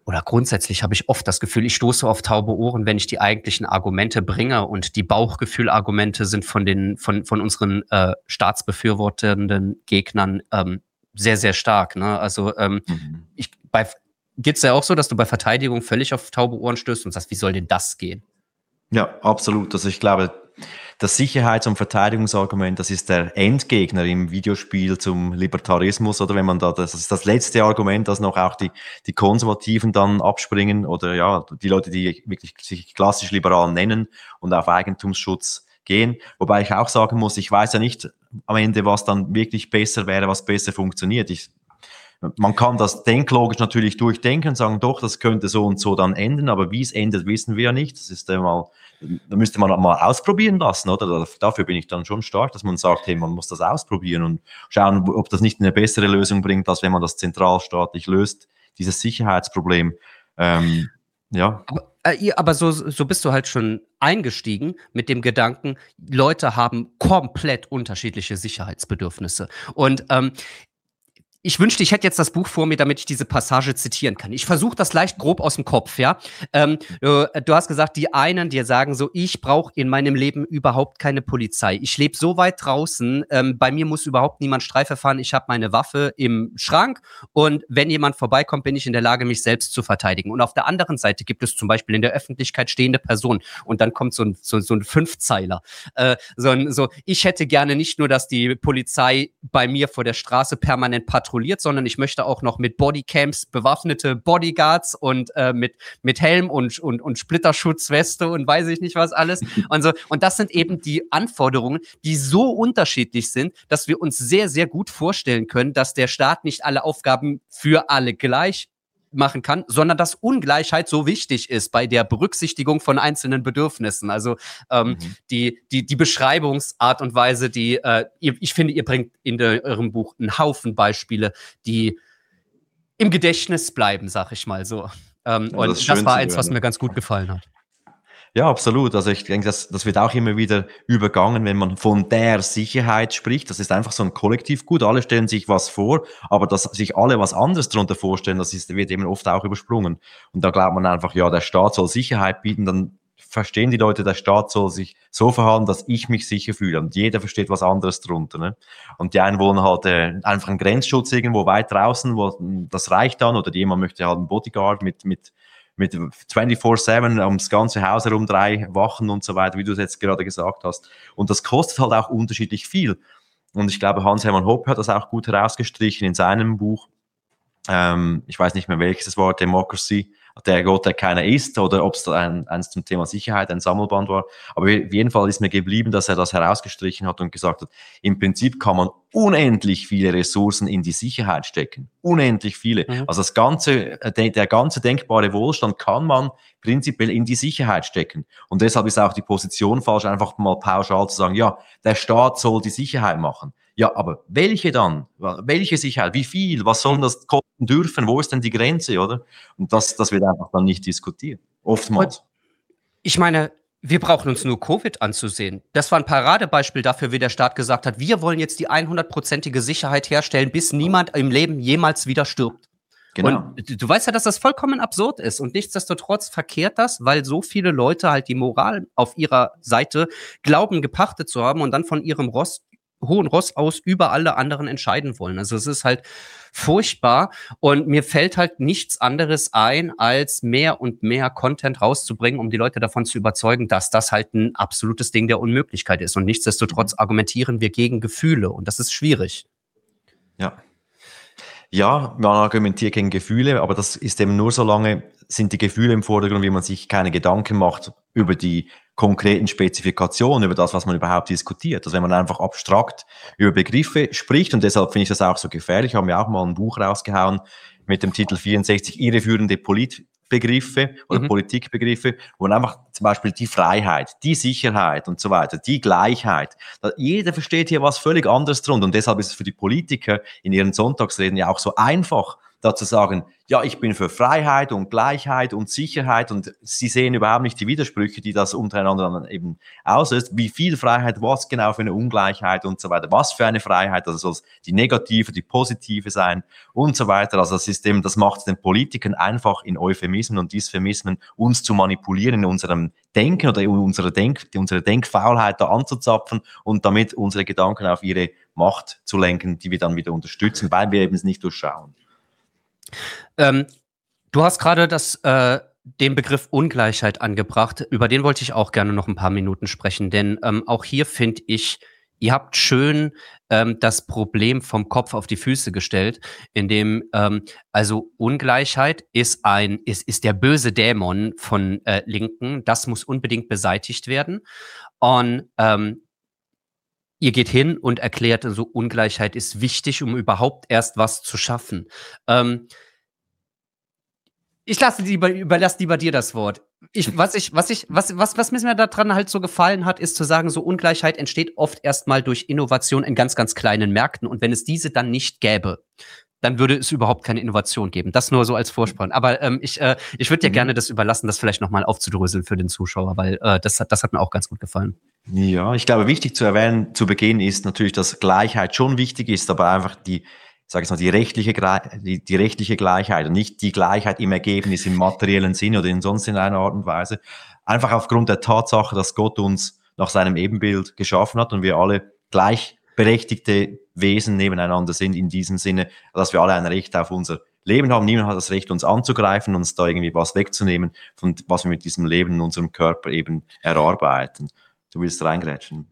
oder grundsätzlich habe ich oft das Gefühl, ich stoße auf taube Ohren, wenn ich die eigentlichen Argumente bringe, und die Bauchgefühl-Argumente sind von unseren staatsbefürwortenden Gegnern sehr, sehr stark. Ne? Also geht's ja auch so, dass du bei Verteidigung völlig auf taube Ohren stößt und sagst, wie soll denn das gehen? Ja, absolut. Also ich glaube, das Sicherheits- und Verteidigungsargument, das ist der Endgegner im Videospiel zum Libertarismus, oder wenn man da, das ist das letzte Argument, das noch auch die Konservativen dann abspringen, oder ja, die Leute, die wirklich sich klassisch liberal nennen und auf Eigentumsschutz gehen. Wobei ich auch sagen muss, ich weiß ja nicht am Ende, was dann wirklich besser wäre, was besser funktioniert. Man kann das denklogisch natürlich durchdenken und sagen, doch, das könnte so und so dann enden, aber wie es endet, wissen wir ja nicht. Das ist einmal, da müsste man mal ausprobieren lassen, oder? Dafür bin ich dann schon stark, dass man sagt, hey, man muss das ausprobieren und schauen, ob das nicht eine bessere Lösung bringt, als wenn man das zentralstaatlich löst, dieses Sicherheitsproblem. Ja. Aber so bist du halt schon eingestiegen mit dem Gedanken, Leute haben komplett unterschiedliche Sicherheitsbedürfnisse. Und ich wünschte, ich hätte jetzt das Buch vor mir, damit ich diese Passage zitieren kann. Ich versuche das leicht grob aus dem Kopf, ja. Du hast gesagt, die einen dir sagen so, ich brauche in meinem Leben überhaupt keine Polizei. Ich lebe so weit draußen, bei mir muss überhaupt niemand Streife fahren. Ich habe meine Waffe im Schrank und wenn jemand vorbeikommt, bin ich in der Lage, mich selbst zu verteidigen. Und auf der anderen Seite gibt es zum Beispiel in der Öffentlichkeit stehende Person und dann kommt so ein Fünfzeiler. Ich hätte gerne nicht nur, dass die Polizei bei mir vor der Straße permanent patrouilliert, sondern ich möchte auch noch mit Bodycams bewaffnete Bodyguards und mit Helm und Splitterschutzweste und weiß ich nicht was alles. Und das sind eben die Anforderungen, die so unterschiedlich sind, dass wir uns sehr, sehr gut vorstellen können, dass der Staat nicht alle Aufgaben für alle gleich machen kann, sondern dass Ungleichheit so wichtig ist bei der Berücksichtigung von einzelnen Bedürfnissen. Also die Beschreibungsart und Weise, ich finde, ihr bringt in eurem Buch einen Haufen Beispiele, die im Gedächtnis bleiben, sag ich mal so. Und das war eins, was mir ganz gut gefallen hat. Ja, absolut. Also ich denke, das wird auch immer wieder übergangen, wenn man von der Sicherheit spricht. Das ist einfach so ein Kollektivgut. Alle stellen sich was vor, aber dass sich alle was anderes darunter vorstellen, wird eben oft auch übersprungen. Und da glaubt man einfach, ja, der Staat soll Sicherheit bieten, dann verstehen die Leute, der Staat soll sich so verhalten, dass ich mich sicher fühle. Und jeder versteht was anderes drunter. Ne? Und die einen wollen halt einfach einen Grenzschutz irgendwo weit draußen, das reicht dann, oder jemand möchte halt einen Bodyguard mit 24/7 ums ganze Haus herum 3 Wachen und so weiter, wie du es jetzt gerade gesagt hast. Und das kostet halt auch unterschiedlich viel. Und ich glaube, Hans-Hermann Hoppe hat das auch gut herausgestrichen in seinem Buch. Ich weiß nicht mehr, welches es war, Democracy, der Gott, der keiner ist, oder ob es eins zum Thema Sicherheit, ein Sammelband war. Aber auf jeden Fall ist mir geblieben, dass er das herausgestrichen hat und gesagt hat, im Prinzip kann man unendlich viele Ressourcen in die Sicherheit stecken. Unendlich viele. Mhm. Also der ganze denkbare Wohlstand kann man prinzipiell in die Sicherheit stecken. Und deshalb ist auch die Position falsch, einfach mal pauschal zu sagen, ja, der Staat soll die Sicherheit machen. Ja, aber welche dann? Welche Sicherheit? Wie viel? Was soll das kosten dürfen? Wo ist denn die Grenze, oder? Und das wird einfach dann nicht diskutiert. Oftmals. Ich meine, wir brauchen uns nur Covid anzusehen. Das war ein Paradebeispiel dafür, wie der Staat gesagt hat, wir wollen jetzt die 100%ige Sicherheit herstellen, bis niemand im Leben jemals wieder stirbt. Genau. Und du weißt ja, dass das vollkommen absurd ist. Und nichtsdestotrotz verkehrt das, weil so viele Leute halt die Moral auf ihrer Seite glauben, gepachtet zu haben und dann von ihrem hohen Ross aus über alle anderen entscheiden wollen. Also es ist halt furchtbar und mir fällt halt nichts anderes ein, als mehr und mehr Content rauszubringen, um die Leute davon zu überzeugen, dass das halt ein absolutes Ding der Unmöglichkeit ist. Und nichtsdestotrotz argumentieren wir gegen Gefühle und das ist schwierig. Ja, man argumentiert gegen Gefühle, aber das ist eben nur so lange, sind die Gefühle im Vordergrund, wie man sich keine Gedanken macht über die konkreten Spezifikationen, über das, was man überhaupt diskutiert. Also wenn man einfach abstrakt über Begriffe spricht, und deshalb finde ich das auch so gefährlich, haben wir auch mal ein Buch rausgehauen mit dem Titel 64 irreführende Politbegriffe oder Politikbegriffe, wo man einfach zum Beispiel die Freiheit, die Sicherheit und so weiter, die Gleichheit, jeder versteht hier was völlig anderes drunter und deshalb ist es für die Politiker in ihren Sonntagsreden ja auch so einfach, dazu sagen, ja, ich bin für Freiheit und Gleichheit und Sicherheit und sie sehen überhaupt nicht die Widersprüche, die das untereinander dann eben auslöst. Wie viel Freiheit, was genau für eine Ungleichheit und so weiter, was für eine Freiheit, also soll es die negative, die positive sein und so weiter. Also das ist eben, das macht es den Politikern einfach in Euphemismen und Dysphemismen uns zu manipulieren in unserem Denken oder unsere Denkfaulheit da anzuzapfen und damit unsere Gedanken auf ihre Macht zu lenken, die wir dann wieder unterstützen, weil wir eben es nicht durchschauen. Du hast gerade den Begriff Ungleichheit angebracht. Über den wollte ich auch gerne noch ein paar Minuten sprechen, denn auch hier finde ich, ihr habt schön das Problem vom Kopf auf die Füße gestellt, indem also Ungleichheit ist der böse Dämon von Linken. Das muss unbedingt beseitigt werden. Und ihr geht hin und erklärt, so Ungleichheit ist wichtig, um überhaupt erst was zu schaffen. Ich überlasse lieber dir das Wort. Was mir daran halt so gefallen hat, ist zu sagen, so Ungleichheit entsteht oft erstmal durch Innovation in ganz, ganz kleinen Märkten. Und wenn es diese dann nicht gäbe, dann würde es überhaupt keine Innovation geben. Das nur so als Vorspann. Aber ich würde dir gerne das überlassen, das vielleicht nochmal aufzudröseln für den Zuschauer, weil das hat mir auch ganz gut gefallen. Ja, ich glaube, wichtig zu erwähnen zu Beginn ist natürlich, dass Gleichheit schon wichtig ist, aber einfach die rechtliche Gleichheit und nicht die Gleichheit im Ergebnis, im materiellen Sinne oder in sonst in einer Art und Weise. Einfach aufgrund der Tatsache, dass Gott uns nach seinem Ebenbild geschaffen hat und wir alle gleichberechtigte Wesen nebeneinander sind in diesem Sinne, dass wir alle ein Recht auf unser Leben haben. Niemand hat das Recht, uns anzugreifen, uns da irgendwie was wegzunehmen, von was wir mit diesem Leben in unserem Körper eben erarbeiten. Du willst reingrätschen?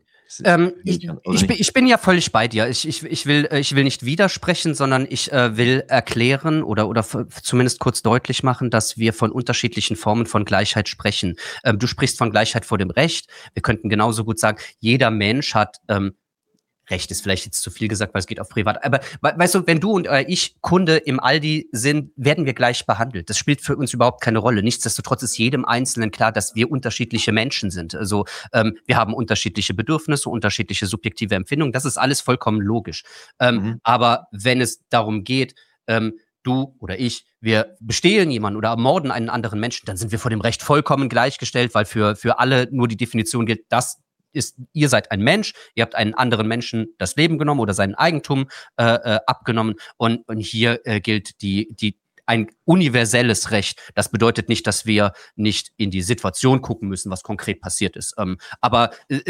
Ich bin ja völlig bei dir. Ich will nicht widersprechen, sondern ich will erklären oder zumindest kurz deutlich machen, dass wir von unterschiedlichen Formen von Gleichheit sprechen. Du sprichst von Gleichheit vor dem Recht. Wir könnten genauso gut sagen, jeder Mensch hat Recht ist vielleicht jetzt zu viel gesagt, weil es geht auf privat. Aber weißt du, wenn du und ich Kunde im Aldi sind, werden wir gleich behandelt. Das spielt für uns überhaupt keine Rolle. Nichtsdestotrotz ist jedem Einzelnen klar, dass wir unterschiedliche Menschen sind. Also wir haben unterschiedliche Bedürfnisse, unterschiedliche subjektive Empfindungen. Das ist alles vollkommen logisch. Aber wenn es darum geht, du oder ich, wir bestehlen jemanden oder ermorden einen anderen Menschen, dann sind wir vor dem Recht vollkommen gleichgestellt, weil für alle nur die Definition gilt, ihr seid ein Mensch, ihr habt einen anderen Menschen das Leben genommen oder sein Eigentum abgenommen und hier gilt ein universelles Recht. Das bedeutet nicht, dass wir nicht in die Situation gucken müssen, was konkret passiert ist. Aber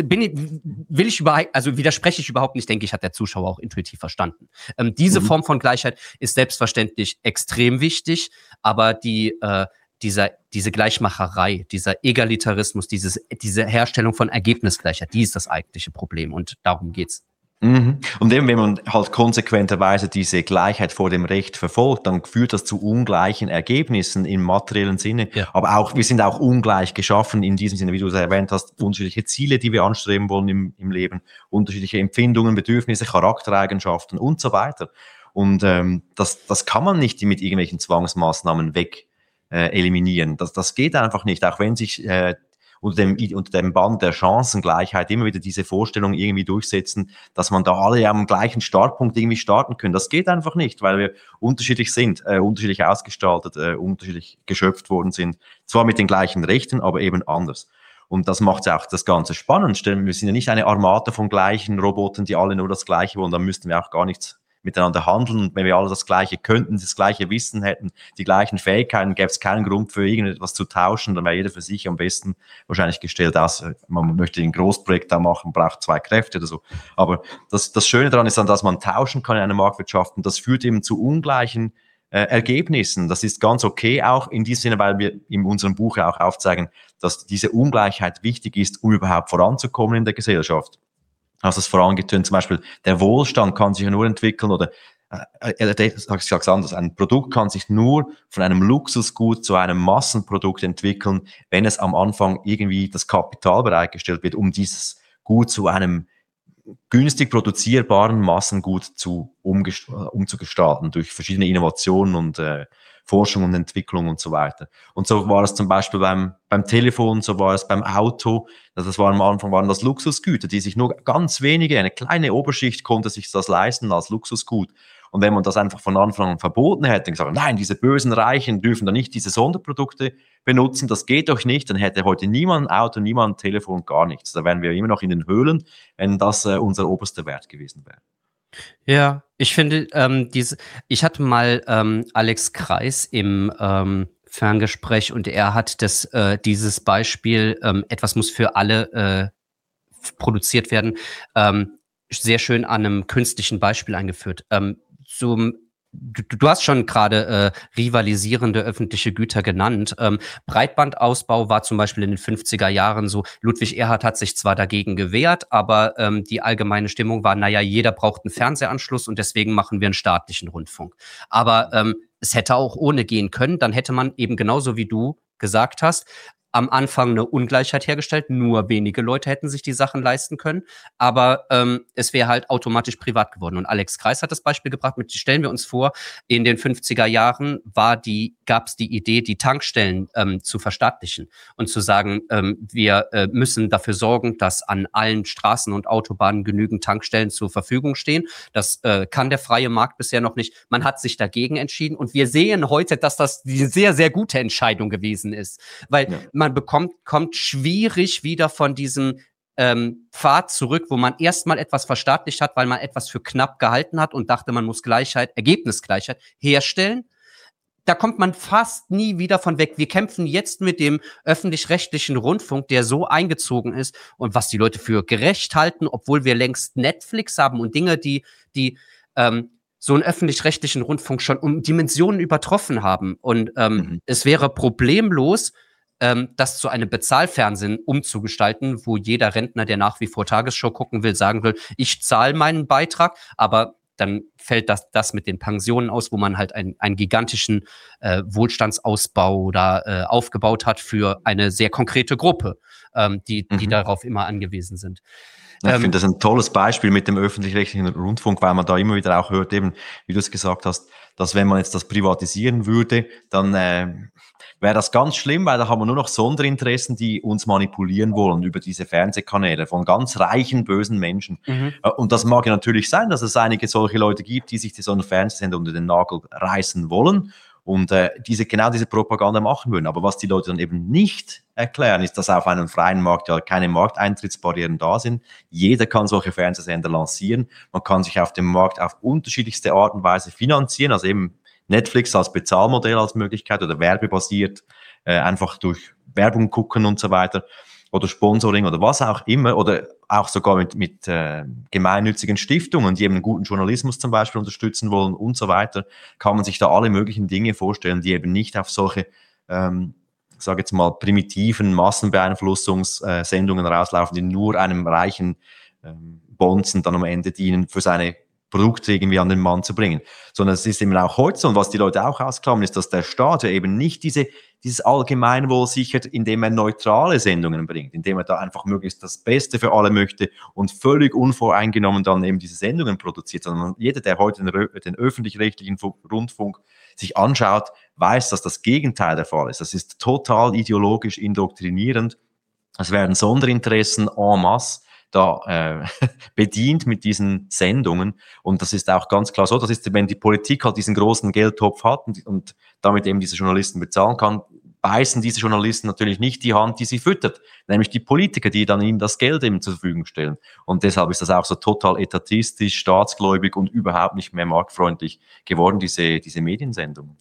widerspreche ich überhaupt nicht, denke ich, hat der Zuschauer auch intuitiv verstanden. Diese Form von Gleichheit ist selbstverständlich extrem wichtig, aber diese Gleichmacherei, dieser Egalitarismus, diese Herstellung von Ergebnisgleichheit, die ist das eigentliche Problem und darum geht's. Und eben, wenn man halt konsequenterweise diese Gleichheit vor dem Recht verfolgt, dann führt das zu ungleichen Ergebnissen im materiellen Sinne. Ja. Aber auch, wir sind auch ungleich geschaffen in diesem Sinne, wie du es erwähnt hast, unterschiedliche Ziele, die wir anstreben wollen im Leben, unterschiedliche Empfindungen, Bedürfnisse, Charaktereigenschaften und so weiter. Und das kann man nicht mit irgendwelchen Zwangsmaßnahmen eliminieren. Das geht einfach nicht, auch wenn sich unter dem Band der Chancengleichheit immer wieder diese Vorstellung irgendwie durchsetzen, dass man da alle am gleichen Startpunkt irgendwie starten können. Das geht einfach nicht, weil wir unterschiedlich sind, unterschiedlich ausgestaltet, unterschiedlich geschöpft worden sind. Zwar mit den gleichen Rechten, aber eben anders. Und das macht ja auch das Ganze spannend. Wir sind ja nicht eine Armada von gleichen Robotern, die alle nur das Gleiche wollen. Dann müssten wir auch gar nichts miteinander handeln. Und wenn wir alle das Gleiche könnten, das gleiche Wissen hätten, die gleichen Fähigkeiten, gäbe es keinen Grund für irgendetwas zu tauschen. Dann wäre jeder für sich am besten wahrscheinlich gestellt aus. Man möchte ein Großprojekt da machen, braucht 2 Kräfte oder so. Aber das Schöne daran ist dann, dass man tauschen kann in einer Marktwirtschaft. Und das führt eben zu ungleichen Ergebnissen. Das ist ganz okay auch in diesem Sinne, weil wir in unserem Buch auch aufzeigen, dass diese Ungleichheit wichtig ist, um überhaupt voranzukommen in der Gesellschaft. Also das vorangetönt, zum Beispiel der Wohlstand kann sich ja nur entwickeln oder ich sag's anders, ein Produkt kann sich nur von einem Luxusgut zu einem Massenprodukt entwickeln, wenn es am Anfang irgendwie das Kapital bereitgestellt wird, um dieses Gut zu einem günstig produzierbaren Massengut umzugestalten durch verschiedene Innovationen und Forschung und Entwicklung und so weiter. Und so war es zum Beispiel beim Telefon, so war es beim Auto. Das war am Anfang waren das Luxusgüter, die sich nur ganz wenige, eine kleine Oberschicht konnte sich das leisten als Luxusgut. Und wenn man das einfach von Anfang an verboten hätte und gesagt, nein, diese bösen Reichen dürfen da nicht diese Sonderprodukte benutzen, das geht doch nicht, dann hätte heute niemand ein Auto, niemand ein Telefon, gar nichts. Da wären wir immer noch in den Höhlen, wenn das unser oberster Wert gewesen wäre. Ja, ich finde, ich hatte mal Alex Kreis im Ferngespräch und er hat dieses Beispiel, etwas muss für alle produziert werden, sehr schön an einem künstlichen Beispiel eingeführt. Du hast schon gerade rivalisierende öffentliche Güter genannt. Breitbandausbau war zum Beispiel in den 50er Jahren so. Ludwig Erhard hat sich zwar dagegen gewehrt, aber die allgemeine Stimmung war, naja, jeder braucht einen Fernsehanschluss und deswegen machen wir einen staatlichen Rundfunk. Aber es hätte auch ohne gehen können. Dann hätte man eben genauso wie du gesagt hast, am Anfang eine Ungleichheit hergestellt. Nur wenige Leute hätten sich die Sachen leisten können. Aber es wäre halt automatisch privat geworden. Und Alex Kreis hat das Beispiel gebracht, stellen wir uns vor, in den 50er Jahren gab es die Idee, die Tankstellen zu verstaatlichen und zu sagen, wir müssen dafür sorgen, dass an allen Straßen und Autobahnen genügend Tankstellen zur Verfügung stehen. Das kann der freie Markt bisher noch nicht. Man hat sich dagegen entschieden. Und wir sehen heute, dass das die sehr, sehr gute Entscheidung gewesen ist. Weil man kommt schwierig wieder von diesem Pfad zurück, wo man erstmal etwas verstaatlicht hat, weil man etwas für knapp gehalten hat und dachte, man muss Ergebnisgleichheit herstellen. Da kommt man fast nie wieder von weg. Wir kämpfen jetzt mit dem öffentlich-rechtlichen Rundfunk, der so eingezogen ist und was die Leute für gerecht halten, obwohl wir längst Netflix haben und Dinge, die so einen öffentlich-rechtlichen Rundfunk schon um Dimensionen übertroffen haben. Und es wäre problemlos, das zu einem Bezahlfernsehen umzugestalten, wo jeder Rentner, der nach wie vor Tagesschau gucken will, sagen will, ich zahle meinen Beitrag, aber dann fällt das mit den Pensionen aus, wo man halt einen gigantischen Wohlstandsausbau da aufgebaut hat für eine sehr konkrete Gruppe, die darauf immer angewiesen sind. Ich finde das ein tolles Beispiel mit dem öffentlich-rechtlichen Rundfunk, weil man da immer wieder auch hört, eben, wie du es gesagt hast, dass wenn man jetzt das privatisieren würde, dann wäre das ganz schlimm, weil da haben wir nur noch Sonderinteressen, die uns manipulieren wollen über diese Fernsehkanäle von ganz reichen, bösen Menschen. Und das mag ja natürlich sein, dass es einige solche Leute gibt, die sich so einen Fernsehsender unter den Nagel reißen wollen und genau diese Propaganda machen würden. Aber was die Leute dann eben nicht erklären, ist, dass auf einem freien Markt ja keine Markteintrittsbarrieren da sind. Jeder kann solche Fernsehsender lancieren. Man kann sich auf dem Markt auf unterschiedlichste Art und Weise finanzieren, also eben Netflix als Bezahlmodell als Möglichkeit oder werbebasiert, einfach durch Werbung gucken und so weiter oder Sponsoring oder was auch immer oder auch sogar mit gemeinnützigen Stiftungen, die eben guten Journalismus zum Beispiel unterstützen wollen und so weiter, kann man sich da alle möglichen Dinge vorstellen, die eben nicht auf solche, sage jetzt mal, primitiven Massenbeeinflussungssendungen rauslaufen, die nur einem reichen Bonzen dann am Ende dienen, für seine Produkte irgendwie an den Mann zu bringen. Sondern es ist eben auch heute so, und was die Leute auch ausklammern, ist, dass der Staat ja eben nicht dieses Allgemeinwohl sichert, indem er neutrale Sendungen bringt, indem er da einfach möglichst das Beste für alle möchte und völlig unvoreingenommen dann eben diese Sendungen produziert, sondern jeder, der heute den öffentlich-rechtlichen Rundfunk sich anschaut, weiß, dass das Gegenteil der Fall ist. Das ist total ideologisch indoktrinierend. Es werden Sonderinteressen en masse da bedient mit diesen Sendungen. Und das ist auch ganz klar so, das ist, wenn die Politik halt diesen großen Geldtopf hat und damit eben diese Journalisten bezahlen kann, beißen diese Journalisten natürlich nicht die Hand, die sie füttert, nämlich die Politiker, die dann ihnen das Geld eben zur Verfügung stellen. Und deshalb ist das auch so total etatistisch, staatsgläubig und überhaupt nicht mehr marktfreundlich geworden, diese Mediensendungen.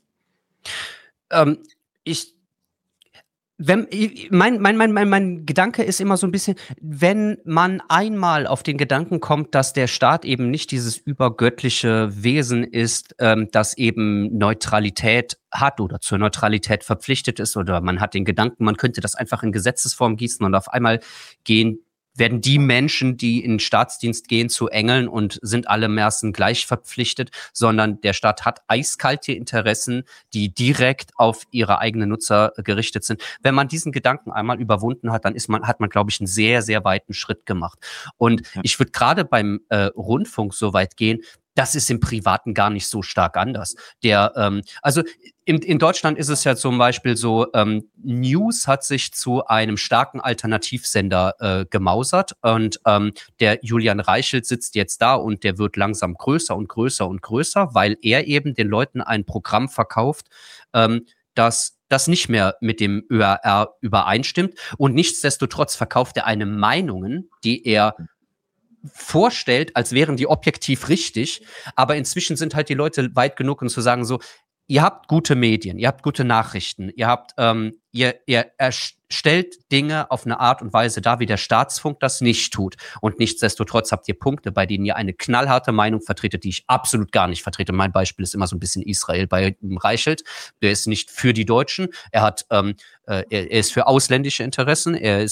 Mein Gedanke ist immer so ein bisschen, wenn man einmal auf den Gedanken kommt, dass der Staat eben nicht dieses übergöttliche Wesen ist, das eben Neutralität hat oder zur Neutralität verpflichtet ist, oder man hat den Gedanken, man könnte das einfach in Gesetzesform gießen und auf einmal werden die Menschen, die in den Staatsdienst gehen, zu Engeln und sind allemermaßen gleich verpflichtet, sondern der Staat hat eiskalte Interessen, die direkt auf ihre eigenen Nutzer gerichtet sind. Wenn man diesen Gedanken einmal überwunden hat, dann hat man, glaube ich, einen sehr, sehr weiten Schritt gemacht. Und ich würde gerade beim Rundfunk so weit gehen, Das ist im Privaten gar nicht so stark anders. Also in Deutschland ist es ja zum Beispiel so, News hat sich zu einem starken Alternativsender gemausert und der Julian Reichelt sitzt jetzt da und der wird langsam größer und größer und größer, weil er eben den Leuten ein Programm verkauft, das nicht mehr mit dem ÖRR übereinstimmt, und nichtsdestotrotz verkauft er eine Meinungen, die er vorstellt, als wären die objektiv richtig, aber inzwischen sind halt die Leute weit genug, um zu sagen so, ihr habt gute Medien, ihr habt gute Nachrichten, ihr stellt Dinge auf eine Art und Weise dar, wie der Staatsfunk das nicht tut. Und nichtsdestotrotz habt ihr Punkte, bei denen ihr eine knallharte Meinung vertretet, die ich absolut gar nicht vertrete. Mein Beispiel ist immer so ein bisschen Israel bei Reichelt. Der ist nicht für die Deutschen. Er ist für ausländische Interessen. Er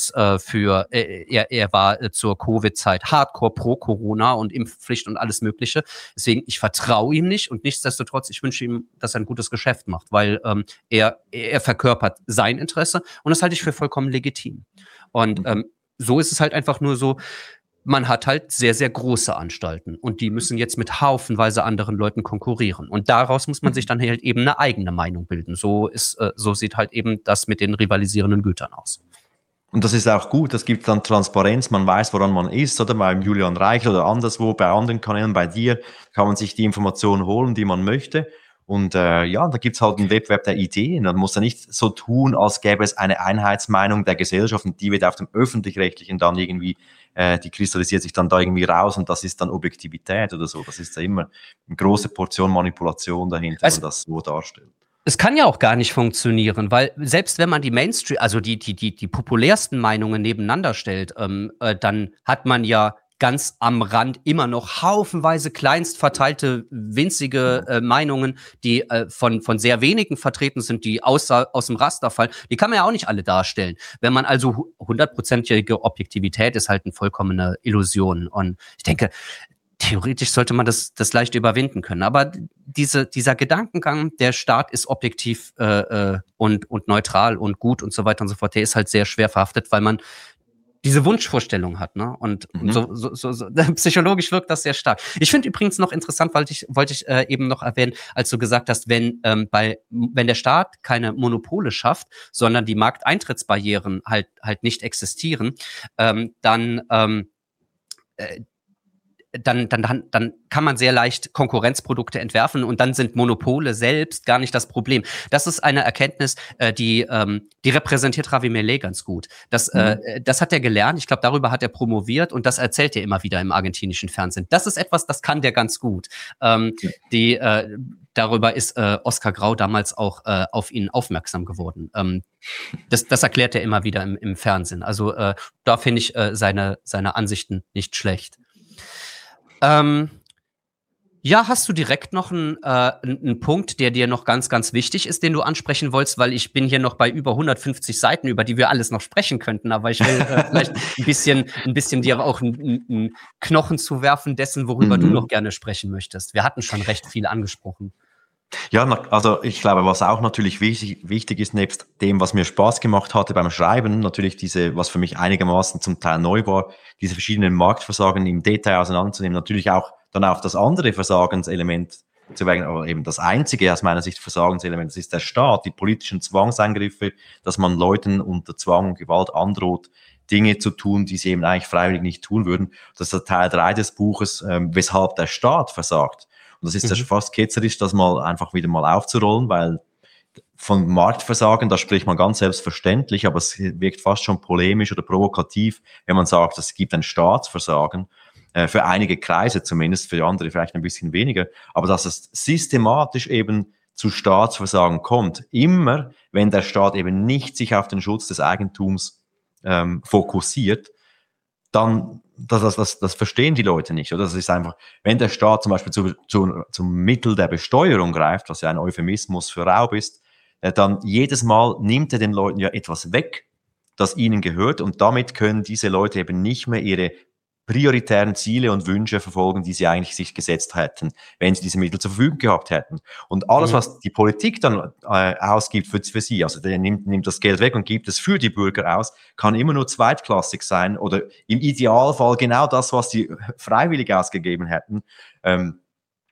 war zur Covid-Zeit hardcore pro Corona und Impfpflicht und alles Mögliche. Deswegen, ich vertraue ihm nicht, und nichtsdestotrotz, ich wünsche ihm, dass er ein gutes Geschäft macht, weil er verkörpert sein Interesse, und das halte ich für vollkommen legitim. Und so ist es halt einfach nur so, man hat halt sehr, sehr große Anstalten, und die müssen jetzt mit haufenweise anderen Leuten konkurrieren. Und daraus muss man sich dann halt eben eine eigene Meinung bilden. So sieht halt eben das mit den rivalisierenden Gütern aus. Und das ist auch gut, das gibt dann Transparenz, man weiß, woran man ist, oder beim Julian Reichel oder anderswo, bei anderen Kanälen, bei dir, kann man sich die Informationen holen, die man möchte. Und da gibt's halt einen Wettbewerb der Ideen. Man muss ja nicht so tun, als gäbe es eine Einheitsmeinung der Gesellschaft, und die wird auf dem Öffentlich-Rechtlichen dann irgendwie, die kristallisiert sich dann da irgendwie raus, und das ist dann Objektivität oder so. Das ist ja immer eine große Portion Manipulation dahinter, wenn man das so darstellt. Es kann ja auch gar nicht funktionieren, weil selbst wenn man die Mainstream, also die populärsten Meinungen nebeneinander stellt, dann hat man ja ganz am Rand immer noch haufenweise kleinst verteilte, winzige Meinungen, die von sehr wenigen vertreten sind, die aus dem Raster fallen. Die kann man ja auch nicht alle darstellen. Wenn man also 100%ige Objektivität ist halt eine vollkommene Illusion. Und ich denke, theoretisch sollte man das leicht überwinden können. Aber dieser Gedankengang, der Staat ist objektiv und neutral und gut und so weiter und so fort, der ist halt sehr schwer verhaftet, weil man diese Wunschvorstellung hat, ne? Und so psychologisch wirkt das sehr stark. Ich finde übrigens noch interessant, wollte ich eben noch erwähnen, als du gesagt hast, wenn der Staat keine Monopole schafft, sondern die Markteintrittsbarrieren halt nicht existieren, dann kann man sehr leicht Konkurrenzprodukte entwerfen, und dann sind Monopole selbst gar nicht das Problem. Das ist eine Erkenntnis, die repräsentiert Ravi Milei ganz gut. Das hat er gelernt, ich glaube, darüber hat er promoviert, und das erzählt er immer wieder im argentinischen Fernsehen. Das ist etwas, das kann der ganz gut. Darüber ist Oskar Grau damals auch auf ihn aufmerksam geworden. Das erklärt er immer wieder im Fernsehen. Also da finde ich seine Ansichten nicht schlecht. Hast du direkt noch einen Punkt, der dir noch ganz, ganz wichtig ist, den du ansprechen wolltest? Weil ich bin hier noch bei über 150 Seiten, über die wir alles noch sprechen könnten. Aber ich will vielleicht ein bisschen dir auch einen Knochen zuwerfen dessen, worüber du noch gerne sprechen möchtest. Wir hatten schon recht viel angesprochen. Ja, also ich glaube, was auch natürlich wichtig ist, nebst dem, was mir Spaß gemacht hatte beim Schreiben, natürlich was für mich einigermaßen zum Teil neu war, diese verschiedenen Marktversagen im Detail auseinanderzunehmen, natürlich auch dann auf das andere Versagenselement zu wägen, aber eben das einzige aus meiner Sicht Versagenselement, das ist der Staat, die politischen Zwangseingriffe, dass man Leuten unter Zwang und Gewalt androht, Dinge zu tun, die sie eben eigentlich freiwillig nicht tun würden. Das ist der Teil 3 des Buches, weshalb der Staat versagt. Und das ist ja fast ketzerisch, das mal einfach wieder mal aufzurollen, weil von Marktversagen, da spricht man ganz selbstverständlich, aber es wirkt fast schon polemisch oder provokativ, wenn man sagt, es gibt ein Staatsversagen, für einige Kreise zumindest, für andere vielleicht ein bisschen weniger, aber dass es systematisch eben zu Staatsversagen kommt, immer wenn der Staat eben nicht sich auf den Schutz des Eigentums fokussiert, dann das verstehen die Leute nicht, oder? Das ist einfach, wenn der Staat zum Beispiel zum Mittel der Besteuerung greift, was ja ein Euphemismus für Raub ist, dann jedes Mal nimmt er den Leuten ja etwas weg, das ihnen gehört, und damit können diese Leute eben nicht mehr ihre prioritären Ziele und Wünsche verfolgen, die sie eigentlich sich gesetzt hätten, wenn sie diese Mittel zur Verfügung gehabt hätten. Und alles, was die Politik dann ausgibt für sie, also der nimmt das Geld weg und gibt es für die Bürger aus, kann immer nur zweitklassig sein oder im Idealfall genau das, was sie freiwillig ausgegeben hätten.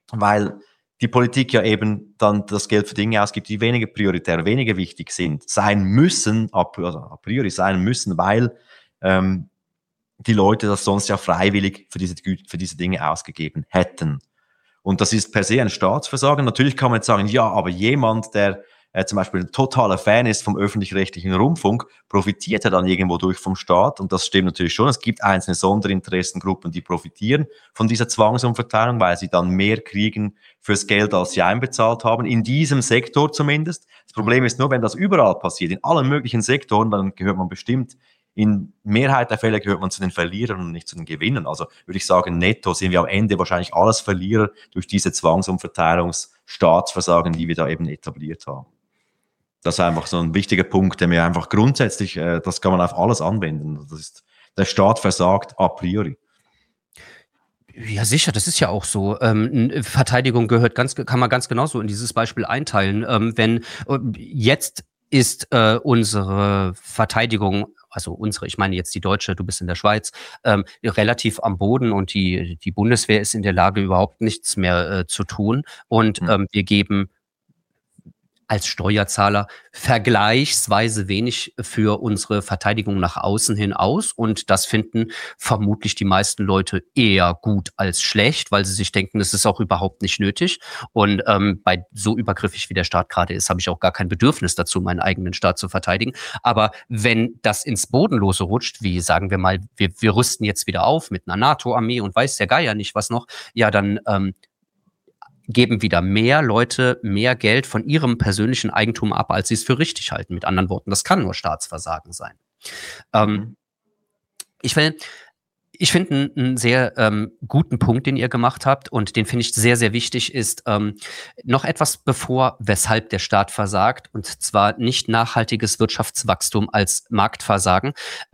weil die Politik ja eben dann das Geld für Dinge ausgibt, die weniger prioritär, weniger wichtig sind, sein müssen, also a priori sein müssen, weil die Leute das sonst ja freiwillig für diese Dinge ausgegeben hätten. Und das ist per se ein Staatsversagen. Natürlich kann man jetzt sagen, ja, aber jemand, der zum Beispiel ein totaler Fan ist vom öffentlich-rechtlichen Rundfunk, profitiert er dann irgendwo durch vom Staat. Und das stimmt natürlich schon. Es gibt einzelne Sonderinteressengruppen, die profitieren von dieser Zwangsumverteilung, weil sie dann mehr kriegen fürs Geld, als sie einbezahlt haben. In diesem Sektor zumindest. Das Problem ist nur, wenn das überall passiert, in allen möglichen Sektoren, dann gehört man bestimmt, in Mehrheit der Fälle gehört man zu den Verlierern und nicht zu den Gewinnern. Also würde ich sagen, netto sind wir am Ende wahrscheinlich alles Verlierer durch diese Zwangsumverteilungsstaatsversagen, die wir da eben etabliert haben. Das ist einfach so ein wichtiger Punkt, der mir einfach grundsätzlich, das kann man auf alles anwenden. Das ist, der Staat versagt a priori. Ja, sicher, das ist ja auch so. Verteidigung gehört kann man ganz genauso in dieses Beispiel einteilen. Wenn jetzt ist unsere Verteidigung, also unsere, ich meine jetzt die deutsche, du bist in der Schweiz, relativ am Boden und die Bundeswehr ist in der Lage, überhaupt nichts mehr zu tun. Und wir geben als Steuerzahler vergleichsweise wenig für unsere Verteidigung nach außen hin aus. Und das finden vermutlich die meisten Leute eher gut als schlecht, weil sie sich denken, es ist auch überhaupt nicht nötig. Und bei so übergriffig wie der Staat gerade ist, habe ich auch gar kein Bedürfnis dazu, meinen eigenen Staat zu verteidigen. Aber wenn das ins Bodenlose rutscht, wie sagen wir mal, wir rüsten jetzt wieder auf mit einer NATO-Armee und weiß der Geier nicht was noch, ja, dann geben wieder mehr Leute mehr Geld von ihrem persönlichen Eigentum ab, als sie es für richtig halten. Mit anderen Worten, das kann nur Staatsversagen sein. Ich finde einen sehr guten Punkt, den ihr gemacht habt, und den finde ich sehr, sehr wichtig, ist noch etwas bevor, weshalb der Staat versagt, und zwar nicht nachhaltiges Wirtschaftswachstum als Marktversagen.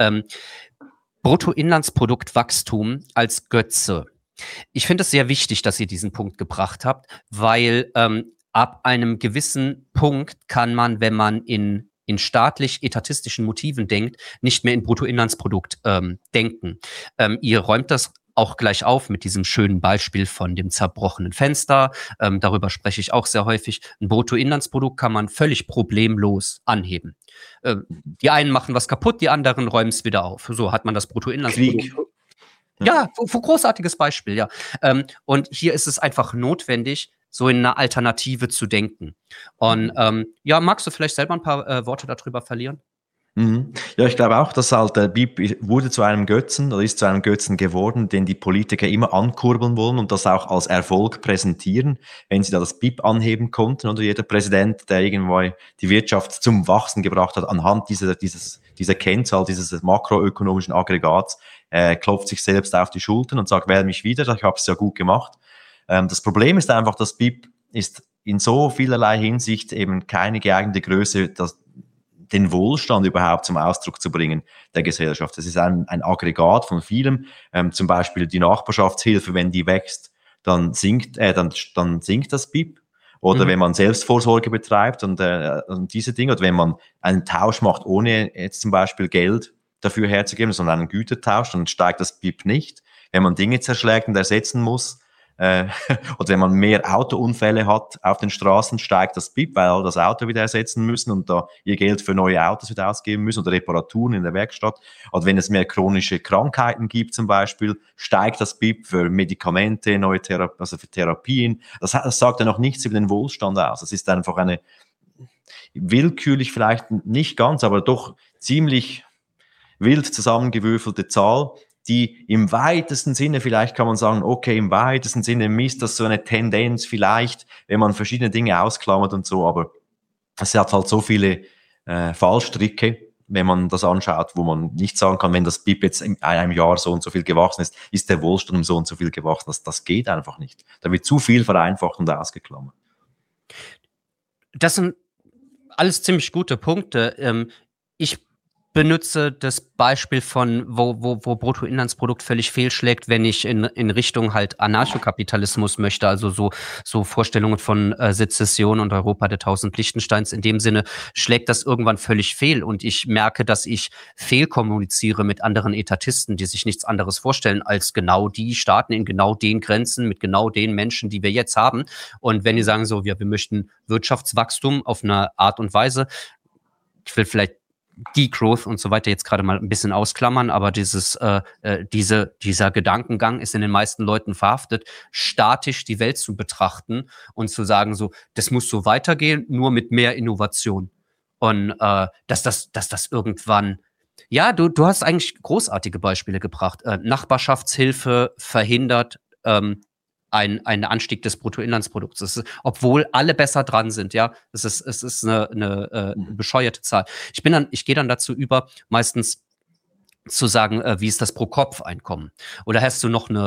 Bruttoinlandsproduktwachstum als Götze. Ich finde es sehr wichtig, dass ihr diesen Punkt gebracht habt, weil ab einem gewissen Punkt kann man, wenn man in staatlich-etatistischen Motiven denkt, nicht mehr in Bruttoinlandsprodukt denken. Ihr räumt das auch gleich auf mit diesem schönen Beispiel von dem zerbrochenen Fenster. Darüber spreche ich auch sehr häufig. Ein Bruttoinlandsprodukt kann man völlig problemlos anheben. Die einen machen was kaputt, die anderen räumen es wieder auf. So hat man das Bruttoinlandsprodukt. Krieg. Ja, großartiges Beispiel, ja. Und hier ist es einfach notwendig, so in einer Alternative zu denken. Und ja, magst du vielleicht selber ein paar Worte darüber verlieren? Ja, ich glaube auch, dass halt der BIP wurde zu einem Götzen oder ist zu einem Götzen geworden, den die Politiker immer ankurbeln wollen und das auch als Erfolg präsentieren, wenn sie da das BIP anheben konnten. Oder jeder Präsident, der irgendwo die Wirtschaft zum Wachsen gebracht hat, anhand dieser Kennzahl, dieses makroökonomischen Aggregats, klopft sich selbst auf die Schultern und sagt, wähl mich wieder, ich habe es ja gut gemacht. Das Problem ist einfach, das BIP ist in so vielerlei Hinsicht eben keine geeignete Größe, den Wohlstand überhaupt zum Ausdruck zu bringen der Gesellschaft. Das ist ein Aggregat von vielem, zum Beispiel die Nachbarschaftshilfe, wenn die wächst, dann sinkt das BIP. Oder wenn man Selbstvorsorge betreibt und diese Dinge, oder wenn man einen Tausch macht, ohne jetzt zum Beispiel Geld dafür herzugeben, sondern einen Gütertausch, dann steigt das BIP nicht. Wenn man Dinge zerschlägt und ersetzen muss, oder wenn man mehr Autounfälle hat auf den Straßen, steigt das BIP, weil alle das Auto wieder ersetzen müssen und da ihr Geld für neue Autos wieder ausgeben müssen oder Reparaturen in der Werkstatt. Oder wenn es mehr chronische Krankheiten gibt zum Beispiel, steigt das BIP für Medikamente, neue also für Therapien. Das sagt ja noch nichts über den Wohlstand aus. Das ist einfach eine willkürlich vielleicht nicht ganz, aber doch ziemlich wild zusammengewürfelte Zahl, die im weitesten Sinne, vielleicht kann man sagen, okay, im weitesten Sinne misst das so eine Tendenz vielleicht, wenn man verschiedene Dinge ausklammert und so, aber es hat halt so viele Fallstricke, wenn man das anschaut, wo man nicht sagen kann, wenn das BIP jetzt in einem Jahr so und so viel gewachsen ist, ist der Wohlstand um so und so viel gewachsen. Das geht einfach nicht. Da wird zu viel vereinfacht und ausgeklammert. Das sind alles ziemlich gute Punkte. Ich benutze das Beispiel von, wo Bruttoinlandsprodukt völlig fehlschlägt, wenn ich in Richtung halt Anarchokapitalismus möchte, also so Vorstellungen von Sezession und Europa der 1000 Liechtensteins. In dem Sinne schlägt das irgendwann völlig fehl und ich merke, dass ich fehlkommuniziere mit anderen Etatisten, die sich nichts anderes vorstellen als genau die Staaten in genau den Grenzen mit genau den Menschen, die wir jetzt haben. Und wenn die sagen so, wir möchten Wirtschaftswachstum auf eine Art und Weise, ich will vielleicht Degrowth und so weiter jetzt gerade mal ein bisschen ausklammern, aber dieser Gedankengang ist in den meisten Leuten verhaftet, statisch die Welt zu betrachten und zu sagen so, das muss so weitergehen, nur mit mehr Innovation. Und dass das irgendwann, ja, du hast eigentlich großartige Beispiele gebracht. Nachbarschaftshilfe verhindert ein Anstieg des Bruttoinlandsprodukts. Obwohl alle besser dran sind, ja. Es ist eine bescheuerte Zahl. Ich gehe dann dazu über, meistens zu sagen, wie ist das Pro-Kopf-Einkommen? Oder hast du noch eine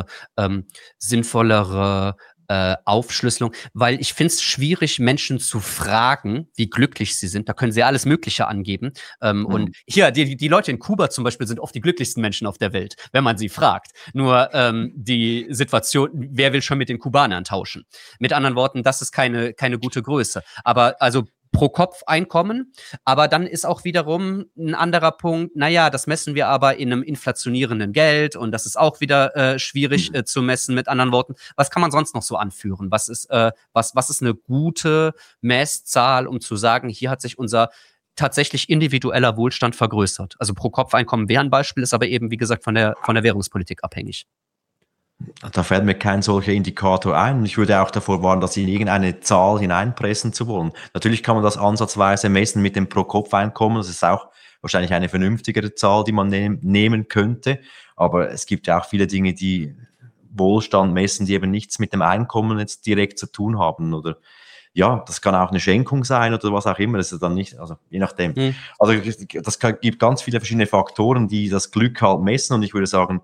sinnvollere Aufschlüsselung? Weil ich finde es schwierig, Menschen zu fragen, wie glücklich sie sind. Da können sie alles Mögliche angeben. Und hier, die Leute in Kuba zum Beispiel sind oft die glücklichsten Menschen auf der Welt, wenn man sie fragt. Nur die Situation, wer will schon mit den Kubanern tauschen? Mit anderen Worten, das ist keine gute Größe. Aber also Pro-Kopf-Einkommen, aber dann ist auch wiederum ein anderer Punkt, naja, das messen wir aber in einem inflationierenden Geld und das ist auch wieder schwierig zu messen. Mit anderen Worten, was kann man sonst noch so anführen? Was ist eine gute Messzahl, um zu sagen, hier hat sich unser tatsächlich individueller Wohlstand vergrößert? Also Pro-Kopf-Einkommen wäre ein Beispiel, ist aber eben, wie gesagt, von der Währungspolitik abhängig. Da fällt mir kein solcher Indikator ein. Und ich würde auch davor warnen, das in irgendeine Zahl hineinpressen zu wollen. Natürlich kann man das ansatzweise messen mit dem Pro-Kopf-Einkommen. Das ist auch wahrscheinlich eine vernünftigere Zahl, die man nehmen könnte. Aber es gibt ja auch viele Dinge, die Wohlstand messen, die eben nichts mit dem Einkommen jetzt direkt zu tun haben. Oder ja, das kann auch eine Schenkung sein oder was auch immer. Das ist dann nicht, also je nachdem. Also das gibt ganz viele verschiedene Faktoren, die das Glück halt messen. Und ich würde sagen,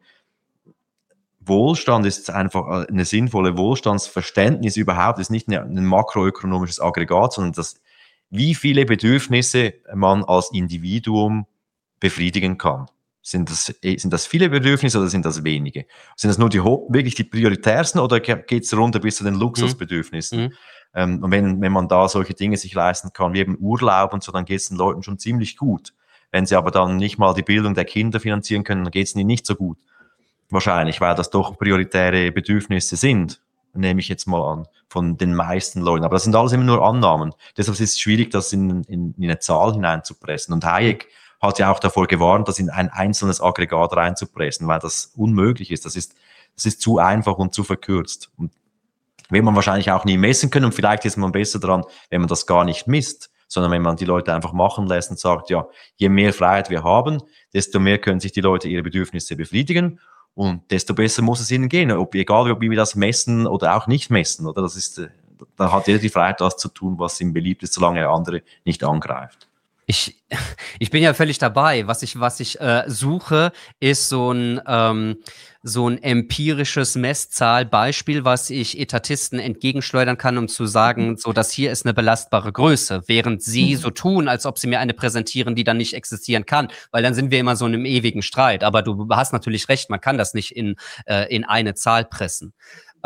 Wohlstand ist einfach eine sinnvolle Wohlstandsverständnis überhaupt, ist nicht ein makroökonomisches Aggregat, sondern das, wie viele Bedürfnisse man als Individuum befriedigen kann. Sind das viele Bedürfnisse oder sind das wenige? Sind das nur wirklich die prioritärsten oder geht es runter bis zu den Luxusbedürfnissen? Und wenn man da solche Dinge sich leisten kann, wie eben Urlaub und so, dann geht es den Leuten schon ziemlich gut. Wenn sie aber dann nicht mal die Bildung der Kinder finanzieren können, dann geht es ihnen nicht so gut. Wahrscheinlich, weil das doch prioritäre Bedürfnisse sind, nehme ich jetzt mal an, von den meisten Leuten. Aber das sind alles immer nur Annahmen. Deshalb ist es schwierig, das in eine Zahl hineinzupressen. Und Hayek hat ja auch davor gewarnt, das in ein einzelnes Aggregat reinzupressen, weil das unmöglich ist. Das ist zu einfach und zu verkürzt. Und wird man wahrscheinlich auch nie messen können. Und vielleicht ist man besser dran, wenn man das gar nicht misst, sondern wenn man die Leute einfach machen lässt und sagt, ja, je mehr Freiheit wir haben, desto mehr können sich die Leute ihre Bedürfnisse befriedigen. Und desto besser muss es ihnen gehen, egal wie wir das messen oder auch nicht messen, oder? Da hat jeder die Freiheit, das zu tun, was ihm beliebt ist, solange er andere nicht angreift. Ich bin ja völlig dabei. Was ich suche, ist so ein empirisches Messzahlbeispiel, was ich Etatisten entgegenschleudern kann, um zu sagen, so, das hier ist eine belastbare Größe, während sie so tun, als ob sie mir eine präsentieren, die dann nicht existieren kann, weil dann sind wir immer so in einem ewigen Streit. Aber du hast natürlich recht, man kann das nicht in eine Zahl pressen.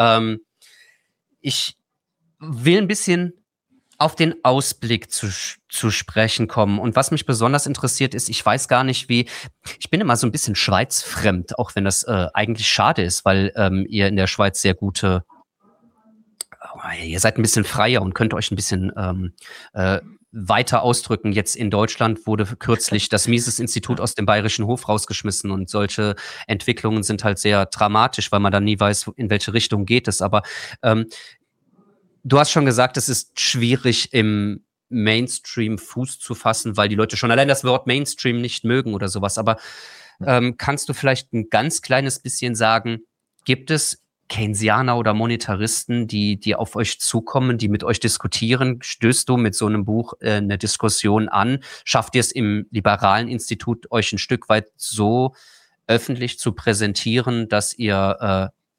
Ich will ein bisschen auf den Ausblick zu sprechen kommen. Und was mich besonders interessiert ist, ich weiß gar nicht ich bin immer so ein bisschen schweizfremd, auch wenn das eigentlich schade ist, weil ihr in der Schweiz sehr gute, ihr seid ein bisschen freier und könnt euch ein bisschen weiter ausdrücken. Jetzt in Deutschland wurde kürzlich das Mises-Institut aus dem Bayerischen Hof rausgeschmissen und solche Entwicklungen sind halt sehr dramatisch, weil man dann nie weiß, in welche Richtung geht es. Aber du hast schon gesagt, es ist schwierig, im Mainstream Fuß zu fassen, weil die Leute schon allein das Wort Mainstream nicht mögen oder sowas. Aber kannst du vielleicht ein ganz kleines bisschen sagen, gibt es Keynesianer oder Monetaristen, die auf euch zukommen, die mit euch diskutieren? Stößt du mit so einem Buch eine Diskussion an? Schafft ihr es im liberalen Institut, euch ein Stück weit so öffentlich zu präsentieren, dass ihr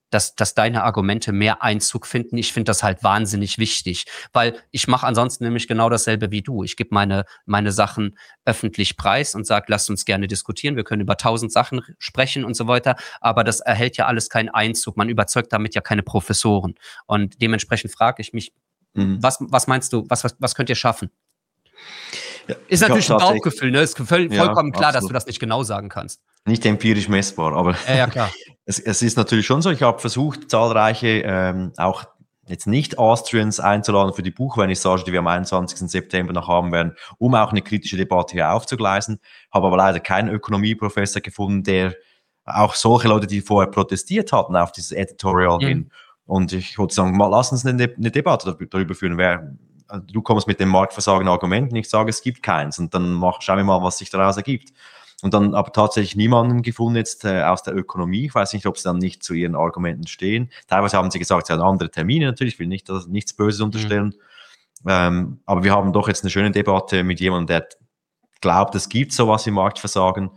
dass deine Argumente mehr Einzug finden. Ich finde das halt wahnsinnig wichtig, weil ich mache ansonsten nämlich genau dasselbe wie du. Ich gebe meine Sachen öffentlich preis und sage, lasst uns gerne diskutieren. Wir können über 1000 Sachen sprechen und so weiter, aber das erhält ja alles keinen Einzug. Man überzeugt damit ja keine Professoren. Und dementsprechend frage ich mich, was meinst du, was könnt ihr schaffen? Ja, ist natürlich ein Bauchgefühl, ne? Ist vollkommen klar, dass du das nicht genau sagen kannst. Nicht empirisch messbar, aber ja, klar. es ist natürlich schon so. Ich habe versucht, zahlreiche, auch jetzt nicht Austrians einzuladen für die Buchvernissage, die wir am 21. September noch haben werden, um auch eine kritische Debatte hier aufzugleisen. Habe aber leider keinen Ökonomieprofessor gefunden, der auch solche Leute, die vorher protestiert hatten auf dieses Editorial hin. Und ich wollte sagen, lass uns eine Debatte darüber führen. Du kommst mit dem Marktversagen-Argument und ich sage, es gibt keins. Und dann schauen wir mal, was sich daraus ergibt. Und dann aber tatsächlich niemanden gefunden jetzt aus der Ökonomie. Ich weiß nicht, ob sie dann nicht zu ihren Argumenten stehen. Teilweise haben sie gesagt, sie haben andere Termine natürlich. Ich will nichts Böses unterstellen. Aber wir haben doch jetzt eine schöne Debatte mit jemandem, der glaubt, es gibt sowas wie Marktversagen.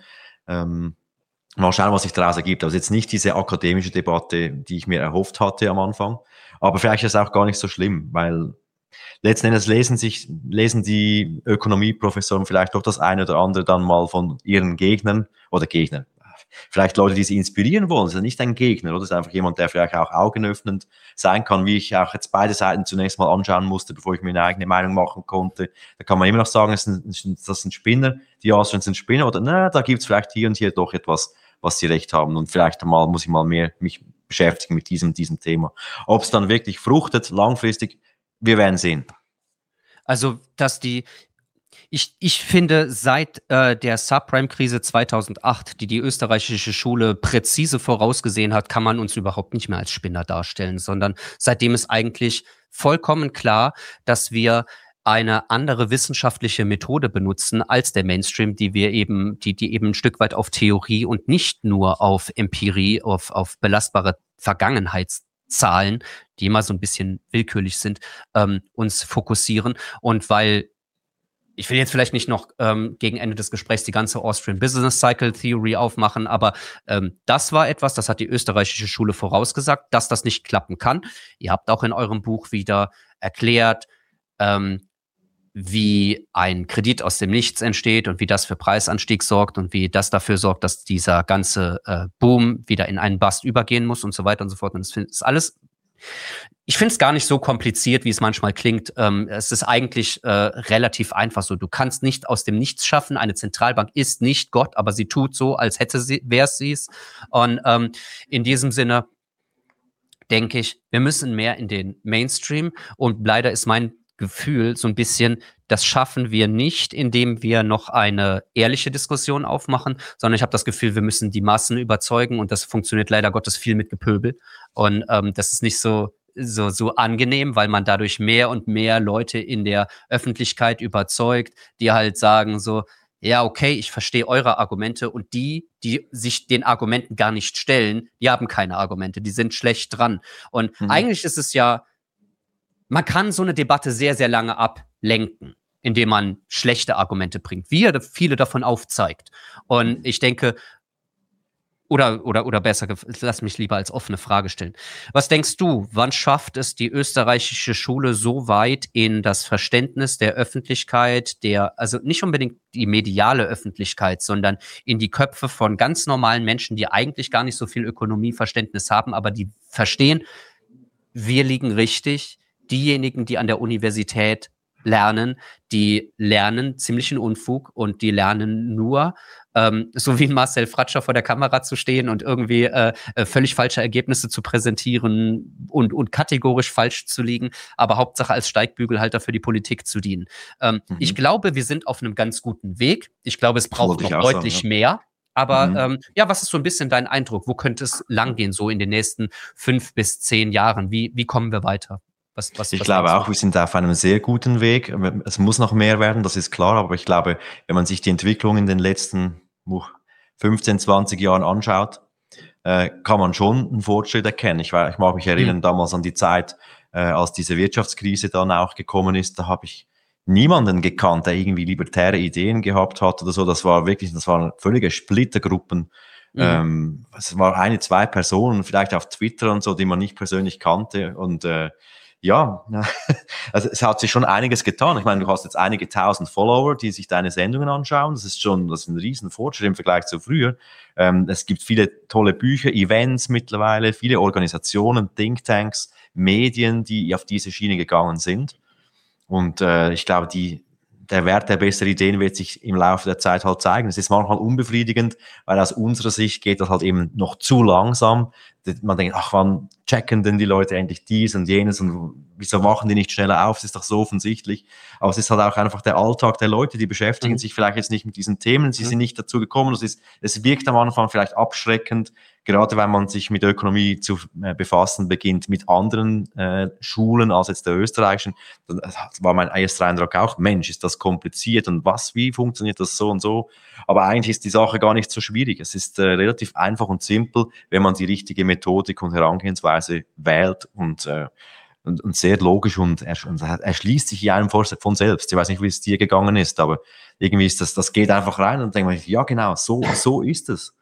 Mal schauen, was sich daraus ergibt. Also jetzt nicht diese akademische Debatte, die ich mir erhofft hatte am Anfang. Aber vielleicht ist es auch gar nicht so schlimm, weil letzten Endes lesen die Ökonomieprofessoren vielleicht doch das eine oder andere dann mal von ihren Gegnern. Vielleicht Leute, die sie inspirieren wollen. Das ist nicht ein Gegner, oder? Das ist einfach jemand, der vielleicht auch augenöffnend sein kann, wie ich auch jetzt beide Seiten zunächst mal anschauen musste, bevor ich mir eine eigene Meinung machen konnte. Da kann man immer noch sagen, das sind Spinner, die Austrians sind Spinner, oder da gibt es vielleicht hier und hier doch etwas, was sie recht haben. Und vielleicht muss ich mal mehr mich beschäftigen mit diesem Thema. Ob es dann wirklich fruchtet, langfristig, wir werden sehen. Also, ich finde, seit der Subprime-Krise 2008, die österreichische Schule präzise vorausgesehen hat, kann man uns überhaupt nicht mehr als Spinner darstellen, sondern seitdem ist eigentlich vollkommen klar, dass wir eine andere wissenschaftliche Methode benutzen als der Mainstream, die eben ein Stück weit auf Theorie und nicht nur auf Empirie, auf belastbare Vergangenheitszahlen, die immer so ein bisschen willkürlich sind, uns fokussieren. Und weil ich will jetzt vielleicht nicht noch gegen Ende des Gesprächs die ganze Austrian Business Cycle Theory aufmachen, aber das war etwas, das hat die österreichische Schule vorausgesagt, dass das nicht klappen kann. Ihr habt auch in eurem Buch wieder erklärt, wie ein Kredit aus dem Nichts entsteht und wie das für Preisanstieg sorgt und wie das dafür sorgt, dass dieser ganze Boom wieder in einen Bust übergehen muss und so weiter und so fort. Und das ist alles, ich finde es gar nicht so kompliziert, wie es manchmal klingt. Es ist eigentlich relativ einfach so. Du kannst nicht aus dem Nichts schaffen. Eine Zentralbank ist nicht Gott, aber sie tut so, als wäre sie es. Und in diesem Sinne denke ich, wir müssen mehr in den Mainstream. Und leider ist mein Gefühl so ein bisschen, das schaffen wir nicht, indem wir noch eine ehrliche Diskussion aufmachen, sondern ich habe das Gefühl, wir müssen die Massen überzeugen und das funktioniert leider Gottes viel mit Gepöbel. Und das ist nicht so angenehm, weil man dadurch mehr und mehr Leute in der Öffentlichkeit überzeugt, die halt sagen so, ja, okay, ich verstehe eure Argumente und die sich den Argumenten gar nicht stellen, die haben keine Argumente, die sind schlecht dran. Und eigentlich ist es ja, man kann so eine Debatte sehr, sehr lange ablenken, indem man schlechte Argumente bringt, wie er viele davon aufzeigt. Und ich denke, oder besser, lass mich lieber als offene Frage stellen. Was denkst du, wann schafft es die österreichische Schule so weit in das Verständnis der Öffentlichkeit, also nicht unbedingt die mediale Öffentlichkeit, sondern in die Köpfe von ganz normalen Menschen, die eigentlich gar nicht so viel Ökonomieverständnis haben, aber die verstehen, wir liegen richtig. Diejenigen, die an der Universität lernen, die lernen ziemlichen Unfug und die lernen nur, so wie Marcel Fratscher vor der Kamera zu stehen und irgendwie völlig falsche Ergebnisse zu präsentieren und kategorisch falsch zu liegen, aber Hauptsache als Steigbügelhalter für die Politik zu dienen. Ich glaube, wir sind auf einem ganz guten Weg. Ich glaube, es braucht noch deutlich mehr. Aber was ist so ein bisschen dein Eindruck? Wo könnte es langgehen, so in den nächsten 5 bis 10 Jahren? Wie kommen wir weiter? Ich glaube auch, wir sind auf einem sehr guten Weg. Es muss noch mehr werden, das ist klar. Aber ich glaube, wenn man sich die Entwicklung in den letzten 15, 20 Jahren anschaut, kann man schon einen Fortschritt erkennen. Ich mag mich erinnern, damals an die Zeit, als diese Wirtschaftskrise dann auch gekommen ist, da habe ich niemanden gekannt, der irgendwie libertäre Ideen gehabt hat oder so. Das waren völlige Splittergruppen Es war eine, zwei Personen, vielleicht auf Twitter und so, die man nicht persönlich kannte. Und ja, also es hat sich schon einiges getan. Ich meine, du hast jetzt einige tausend Follower, die sich deine Sendungen anschauen. Das ist ein riesen Fortschritt im Vergleich zu früher. Es gibt viele tolle Bücher, Events mittlerweile, viele Organisationen, Thinktanks, Medien, die auf diese Schiene gegangen sind. Und ich glaube, der Wert der besseren Ideen wird sich im Laufe der Zeit halt zeigen. Es ist manchmal unbefriedigend, weil aus unserer Sicht geht das halt eben noch zu langsam. Man denkt, ach, wann checken denn die Leute endlich dies und jenes und wieso machen die nicht schneller auf? Das ist doch so offensichtlich. Aber es ist halt auch einfach der Alltag der Leute, die beschäftigen sich vielleicht jetzt nicht mit diesen Themen, sie sind nicht dazu gekommen. Es wirkt am Anfang vielleicht abschreckend, gerade wenn man sich mit Ökonomie zu befassen beginnt, mit anderen Schulen als jetzt der österreichischen. Das war mein erster Eindruck auch, Mensch, ist das kompliziert und wie funktioniert das so und so? Aber eigentlich ist die Sache gar nicht so schwierig. Es ist relativ einfach und simpel, wenn man die richtige Methodik und Herangehensweise wählt und sehr logisch und erschließt sich hier einem von selbst. Ich weiß nicht, wie es dir gegangen ist, aber irgendwie ist das geht einfach rein und denkt man, ja genau, so ist es.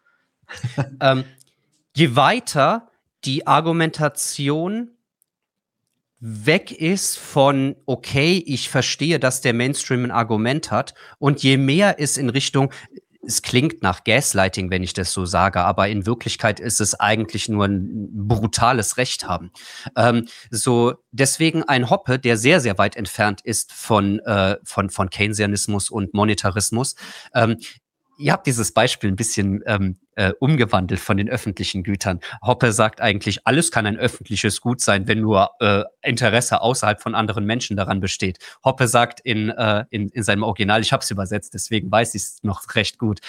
Je weiter die Argumentation weg ist von, okay, ich verstehe, dass der Mainstream ein Argument hat, und je mehr es in Richtung, es klingt nach Gaslighting, wenn ich das so sage, aber in Wirklichkeit ist es eigentlich nur ein brutales Recht haben. Deswegen ein Hoppe, der sehr, sehr weit entfernt ist von Keynesianismus und Monetarismus. Ihr habt dieses Beispiel ein bisschen umgewandelt von den öffentlichen Gütern. Hoppe sagt eigentlich, alles kann ein öffentliches Gut sein, wenn nur Interesse außerhalb von anderen Menschen daran besteht. Hoppe sagt in seinem Original, ich habe es übersetzt, deswegen weiß ich es noch recht gut,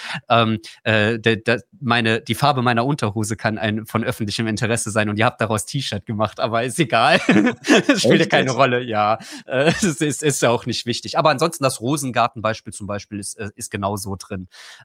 die Farbe meiner Unterhose kann von öffentlichem Interesse sein, und ihr habt daraus T-Shirt gemacht, aber ist egal. Das spielt ja keine Rolle, ja. Das ist ja auch nicht wichtig. Aber ansonsten das Rosengartenbeispiel zum Beispiel ist genau so drin.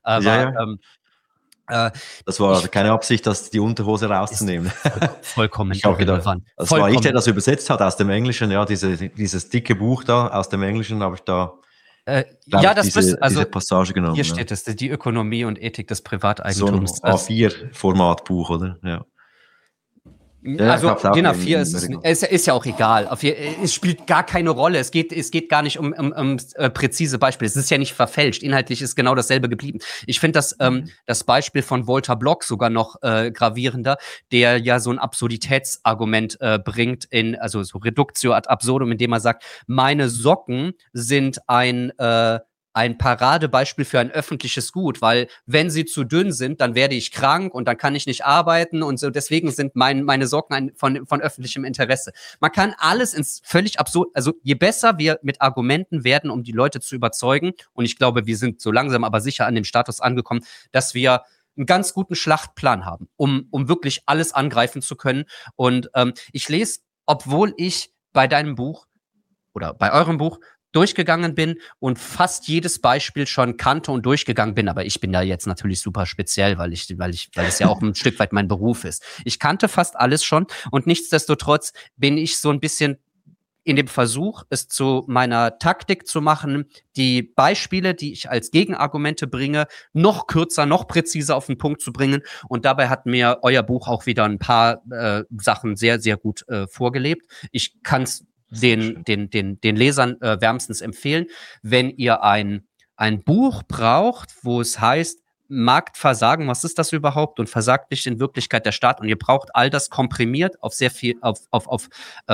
Das war keine Absicht, die Unterhose rauszunehmen. Vollkommen ich habe gedacht, das war ich, der das übersetzt hat aus dem Englischen, ja, dieses dicke Buch da aus dem Englischen habe ich da diese Passage genommen. Hier steht es, die Ökonomie und Ethik des Privateigentums. So ein A4-Formatbuch, oder? Ja. Ja, also DIN A4 ist ja auch egal. Es spielt gar keine Rolle. Es geht gar nicht um präzise Beispiele. Es ist ja nicht verfälscht. Inhaltlich ist genau dasselbe geblieben. Ich finde das Beispiel von Walter Block sogar noch gravierender, der ja so ein Absurditätsargument bringt, also so Reductio ad absurdum, indem er sagt, meine Socken sind ein Paradebeispiel für ein öffentliches Gut, weil wenn sie zu dünn sind, dann werde ich krank und dann kann ich nicht arbeiten und so. Deswegen sind meine Socken von öffentlichem Interesse. Man kann alles ins völlig absurd, also je besser wir mit Argumenten werden, um die Leute zu überzeugen, und ich glaube, wir sind so langsam aber sicher an dem Status angekommen, dass wir einen ganz guten Schlachtplan haben, um wirklich alles angreifen zu können. Und ich lese, obwohl ich bei deinem Buch oder bei eurem Buch durchgegangen bin und fast jedes Beispiel schon kannte und durchgegangen bin, aber ich bin da jetzt natürlich super speziell, weil es ja auch ein Stück weit mein Beruf ist. Ich kannte fast alles schon, und nichtsdestotrotz bin ich so ein bisschen in dem Versuch, es zu meiner Taktik zu machen, die Beispiele, die ich als Gegenargumente bringe, noch kürzer, noch präziser auf den Punkt zu bringen. Und dabei hat mir euer Buch auch wieder ein paar Sachen sehr, sehr gut vorgelebt. Ich kann es den Lesern wärmstens empfehlen, wenn ihr ein Buch braucht, wo es heißt, Marktversagen, was ist das überhaupt? Und versagt nicht in Wirklichkeit der Staat? Und ihr braucht all das komprimiert auf sehr viel, auf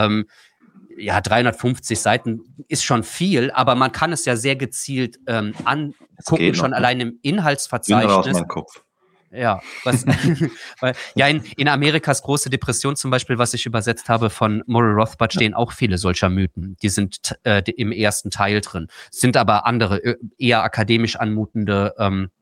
350 Seiten ist schon viel, aber man kann es ja sehr gezielt angucken, schon allein im Inhaltsverzeichnis. Aus meinem Kopf. Ja, in Amerikas große Depression zum Beispiel, was ich übersetzt habe von Murray Rothbard, stehen auch viele solcher Mythen. Die sind im ersten Teil drin. Sind aber andere, eher akademisch anmutende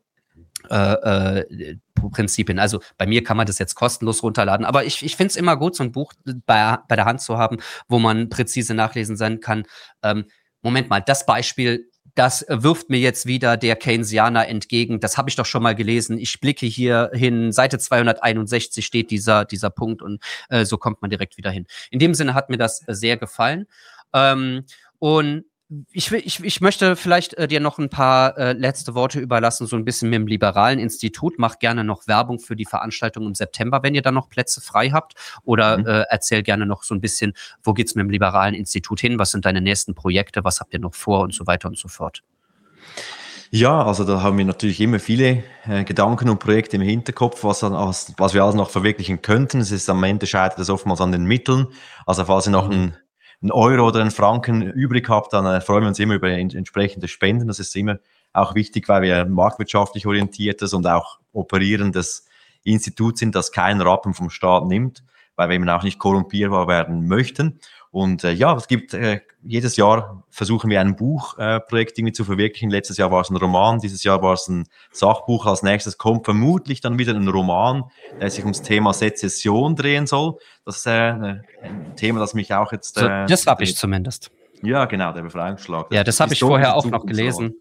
Prinzipien. Also bei mir kann man das jetzt kostenlos runterladen, aber ich finde es immer gut, so ein Buch bei der Hand zu haben, wo man präzise nachlesen sein kann. Moment mal, das Beispiel, das wirft mir jetzt wieder der Keynesianer entgegen. Das habe ich doch schon mal gelesen. Ich blicke hier hin, Seite 261 steht dieser Punkt, und so kommt man direkt wieder hin. In dem Sinne hat mir das sehr gefallen. Und Ich möchte vielleicht dir noch ein paar letzte Worte überlassen, so ein bisschen mit dem Liberalen Institut. Mach gerne noch Werbung für die Veranstaltung im September, wenn ihr dann noch Plätze frei habt. Oder erzähl gerne noch so ein bisschen, wo geht's mit dem Liberalen Institut hin? Was sind deine nächsten Projekte? Was habt ihr noch vor? Und so weiter und so fort. Ja, also da haben wir natürlich immer viele Gedanken und Projekte im Hinterkopf, was wir alles noch verwirklichen könnten. Es ist am Ende scheitert es oftmals an den Mitteln. Also falls ihr noch einen Euro oder einen Franken übrig habt, dann freuen wir uns immer über entsprechende Spenden. Das ist immer auch wichtig, weil wir marktwirtschaftlich orientiertes und auch operierendes Institut sind, das keinen Rappen vom Staat nimmt, weil wir eben auch nicht korrumpierbar werden möchten. Und ja, es gibt jedes Jahr versuchen wir ein Buchprojekt irgendwie zu verwirklichen. Letztes Jahr war es ein Roman, dieses Jahr war es ein Sachbuch. Als nächstes kommt vermutlich dann wieder ein Roman, der sich ums Thema Sezession drehen soll. Das ist ein Thema, das mich auch jetzt... das habe ich zumindest. Ja, genau, der Befreiungsschlag. Ja, das habe ich vorher auch noch gelesen.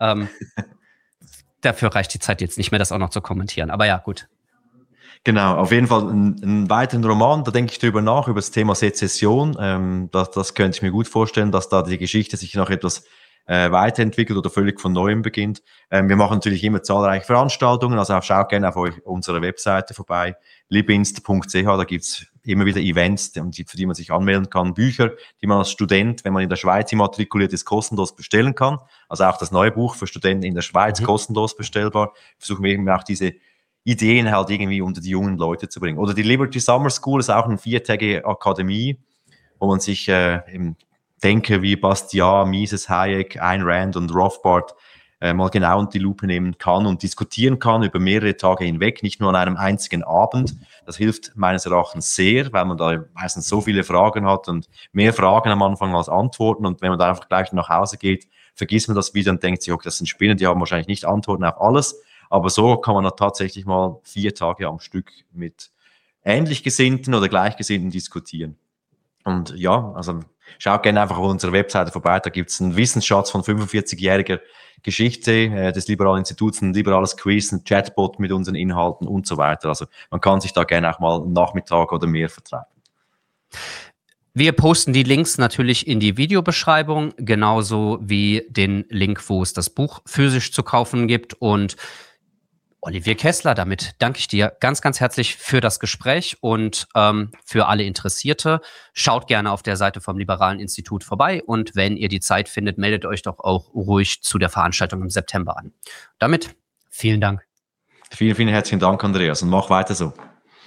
Dafür reicht die Zeit jetzt nicht mehr, das auch noch zu kommentieren. Aber ja, gut. Genau, auf jeden Fall einen weiteren Roman, da denke ich drüber nach, über das Thema Sezession. Das könnte ich mir gut vorstellen, dass da die Geschichte sich noch etwas weiterentwickelt oder völlig von Neuem beginnt. Wir machen natürlich immer zahlreiche Veranstaltungen, also schaut gerne auf unserer Webseite vorbei, libinst.ch, da gibt's immer wieder Events, für die man sich anmelden kann, Bücher, die man als Student, wenn man in der Schweiz immatrikuliert ist, kostenlos bestellen kann. Also auch das neue Buch für Studenten in der Schweiz kostenlos bestellbar. Versuchen wir eben auch diese Ideen halt irgendwie unter die jungen Leute zu bringen. Oder die Liberty Summer School ist auch eine 4-tägige Akademie, wo man sich Denker wie Bastiat, Mises, Hayek, Ayn Rand und Rothbard mal genau unter die Lupe nehmen kann und diskutieren kann über mehrere Tage hinweg, nicht nur an einem einzigen Abend. Das hilft meines Erachtens sehr, weil man da meistens so viele Fragen hat und mehr Fragen am Anfang als Antworten. Und wenn man dann einfach gleich nach Hause geht, vergisst man das wieder und denkt sich, okay, das sind Spinnen, die haben wahrscheinlich nicht Antworten auf alles. Aber so kann man dann tatsächlich mal 4 Tage am Stück mit ähnlich Gesinnten oder Gleichgesinnten diskutieren. Und ja, also schaut gerne einfach auf unserer Webseite vorbei, da gibt es einen Wissensschatz von 45-jähriger Geschichte des Liberalen Instituts, ein liberales Quiz, ein Chatbot mit unseren Inhalten und so weiter. Also man kann sich da gerne auch mal einen Nachmittag oder mehr vertreiben. Wir posten die Links natürlich in die Videobeschreibung, genauso wie den Link, wo es das Buch physisch zu kaufen gibt. Und Olivier Kessler, damit danke ich dir ganz, ganz herzlich für das Gespräch und für alle Interessierte. Schaut gerne auf der Seite vom Liberalen Institut vorbei und wenn ihr die Zeit findet, meldet euch doch auch ruhig zu der Veranstaltung im September an. Damit vielen Dank. Vielen, vielen herzlichen Dank, Andreas, und mach weiter so.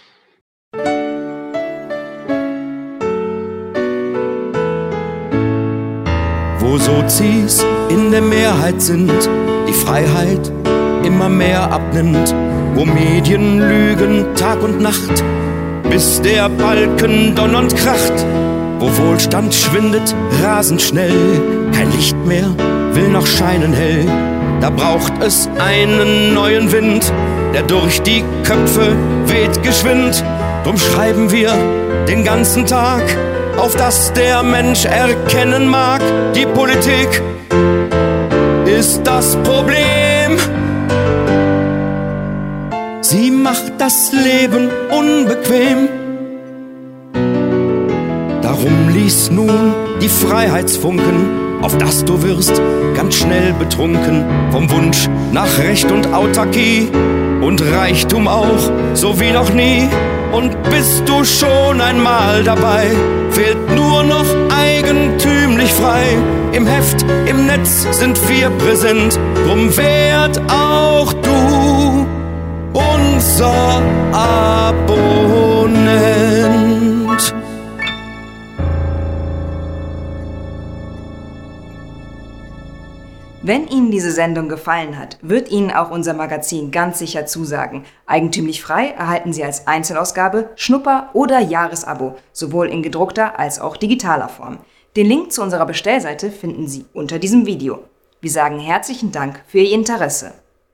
Wo Sozis in der Mehrheit sind, die Freiheit immer mehr abnimmt, wo Medien lügen Tag und Nacht, bis der Balken donnernd kracht, wo Wohlstand schwindet rasend schnell, kein Licht mehr will noch scheinen hell, da braucht es einen neuen Wind, der durch die Köpfe weht geschwind. Drum schreiben wir den ganzen Tag, auf dass der Mensch erkennen mag, die Politik ist das Problem. Sie macht das Leben unbequem. Darum lies nun die Freiheitsfunken, auf dass du wirst ganz schnell betrunken vom Wunsch nach Recht und Autarkie und Reichtum auch, so wie noch nie. Und bist du schon einmal dabei, fehlt nur noch eigentümlich frei. Im Heft, im Netz sind wir präsent, drum werd auch du unser Abonnent. Wenn Ihnen diese Sendung gefallen hat, wird Ihnen auch unser Magazin ganz sicher zusagen. Eigentümlich frei erhalten Sie als Einzelausgabe, Schnupper- oder Jahresabo, sowohl in gedruckter als auch digitaler Form. Den Link zu unserer Bestellseite finden Sie unter diesem Video. Wir sagen herzlichen Dank für Ihr Interesse.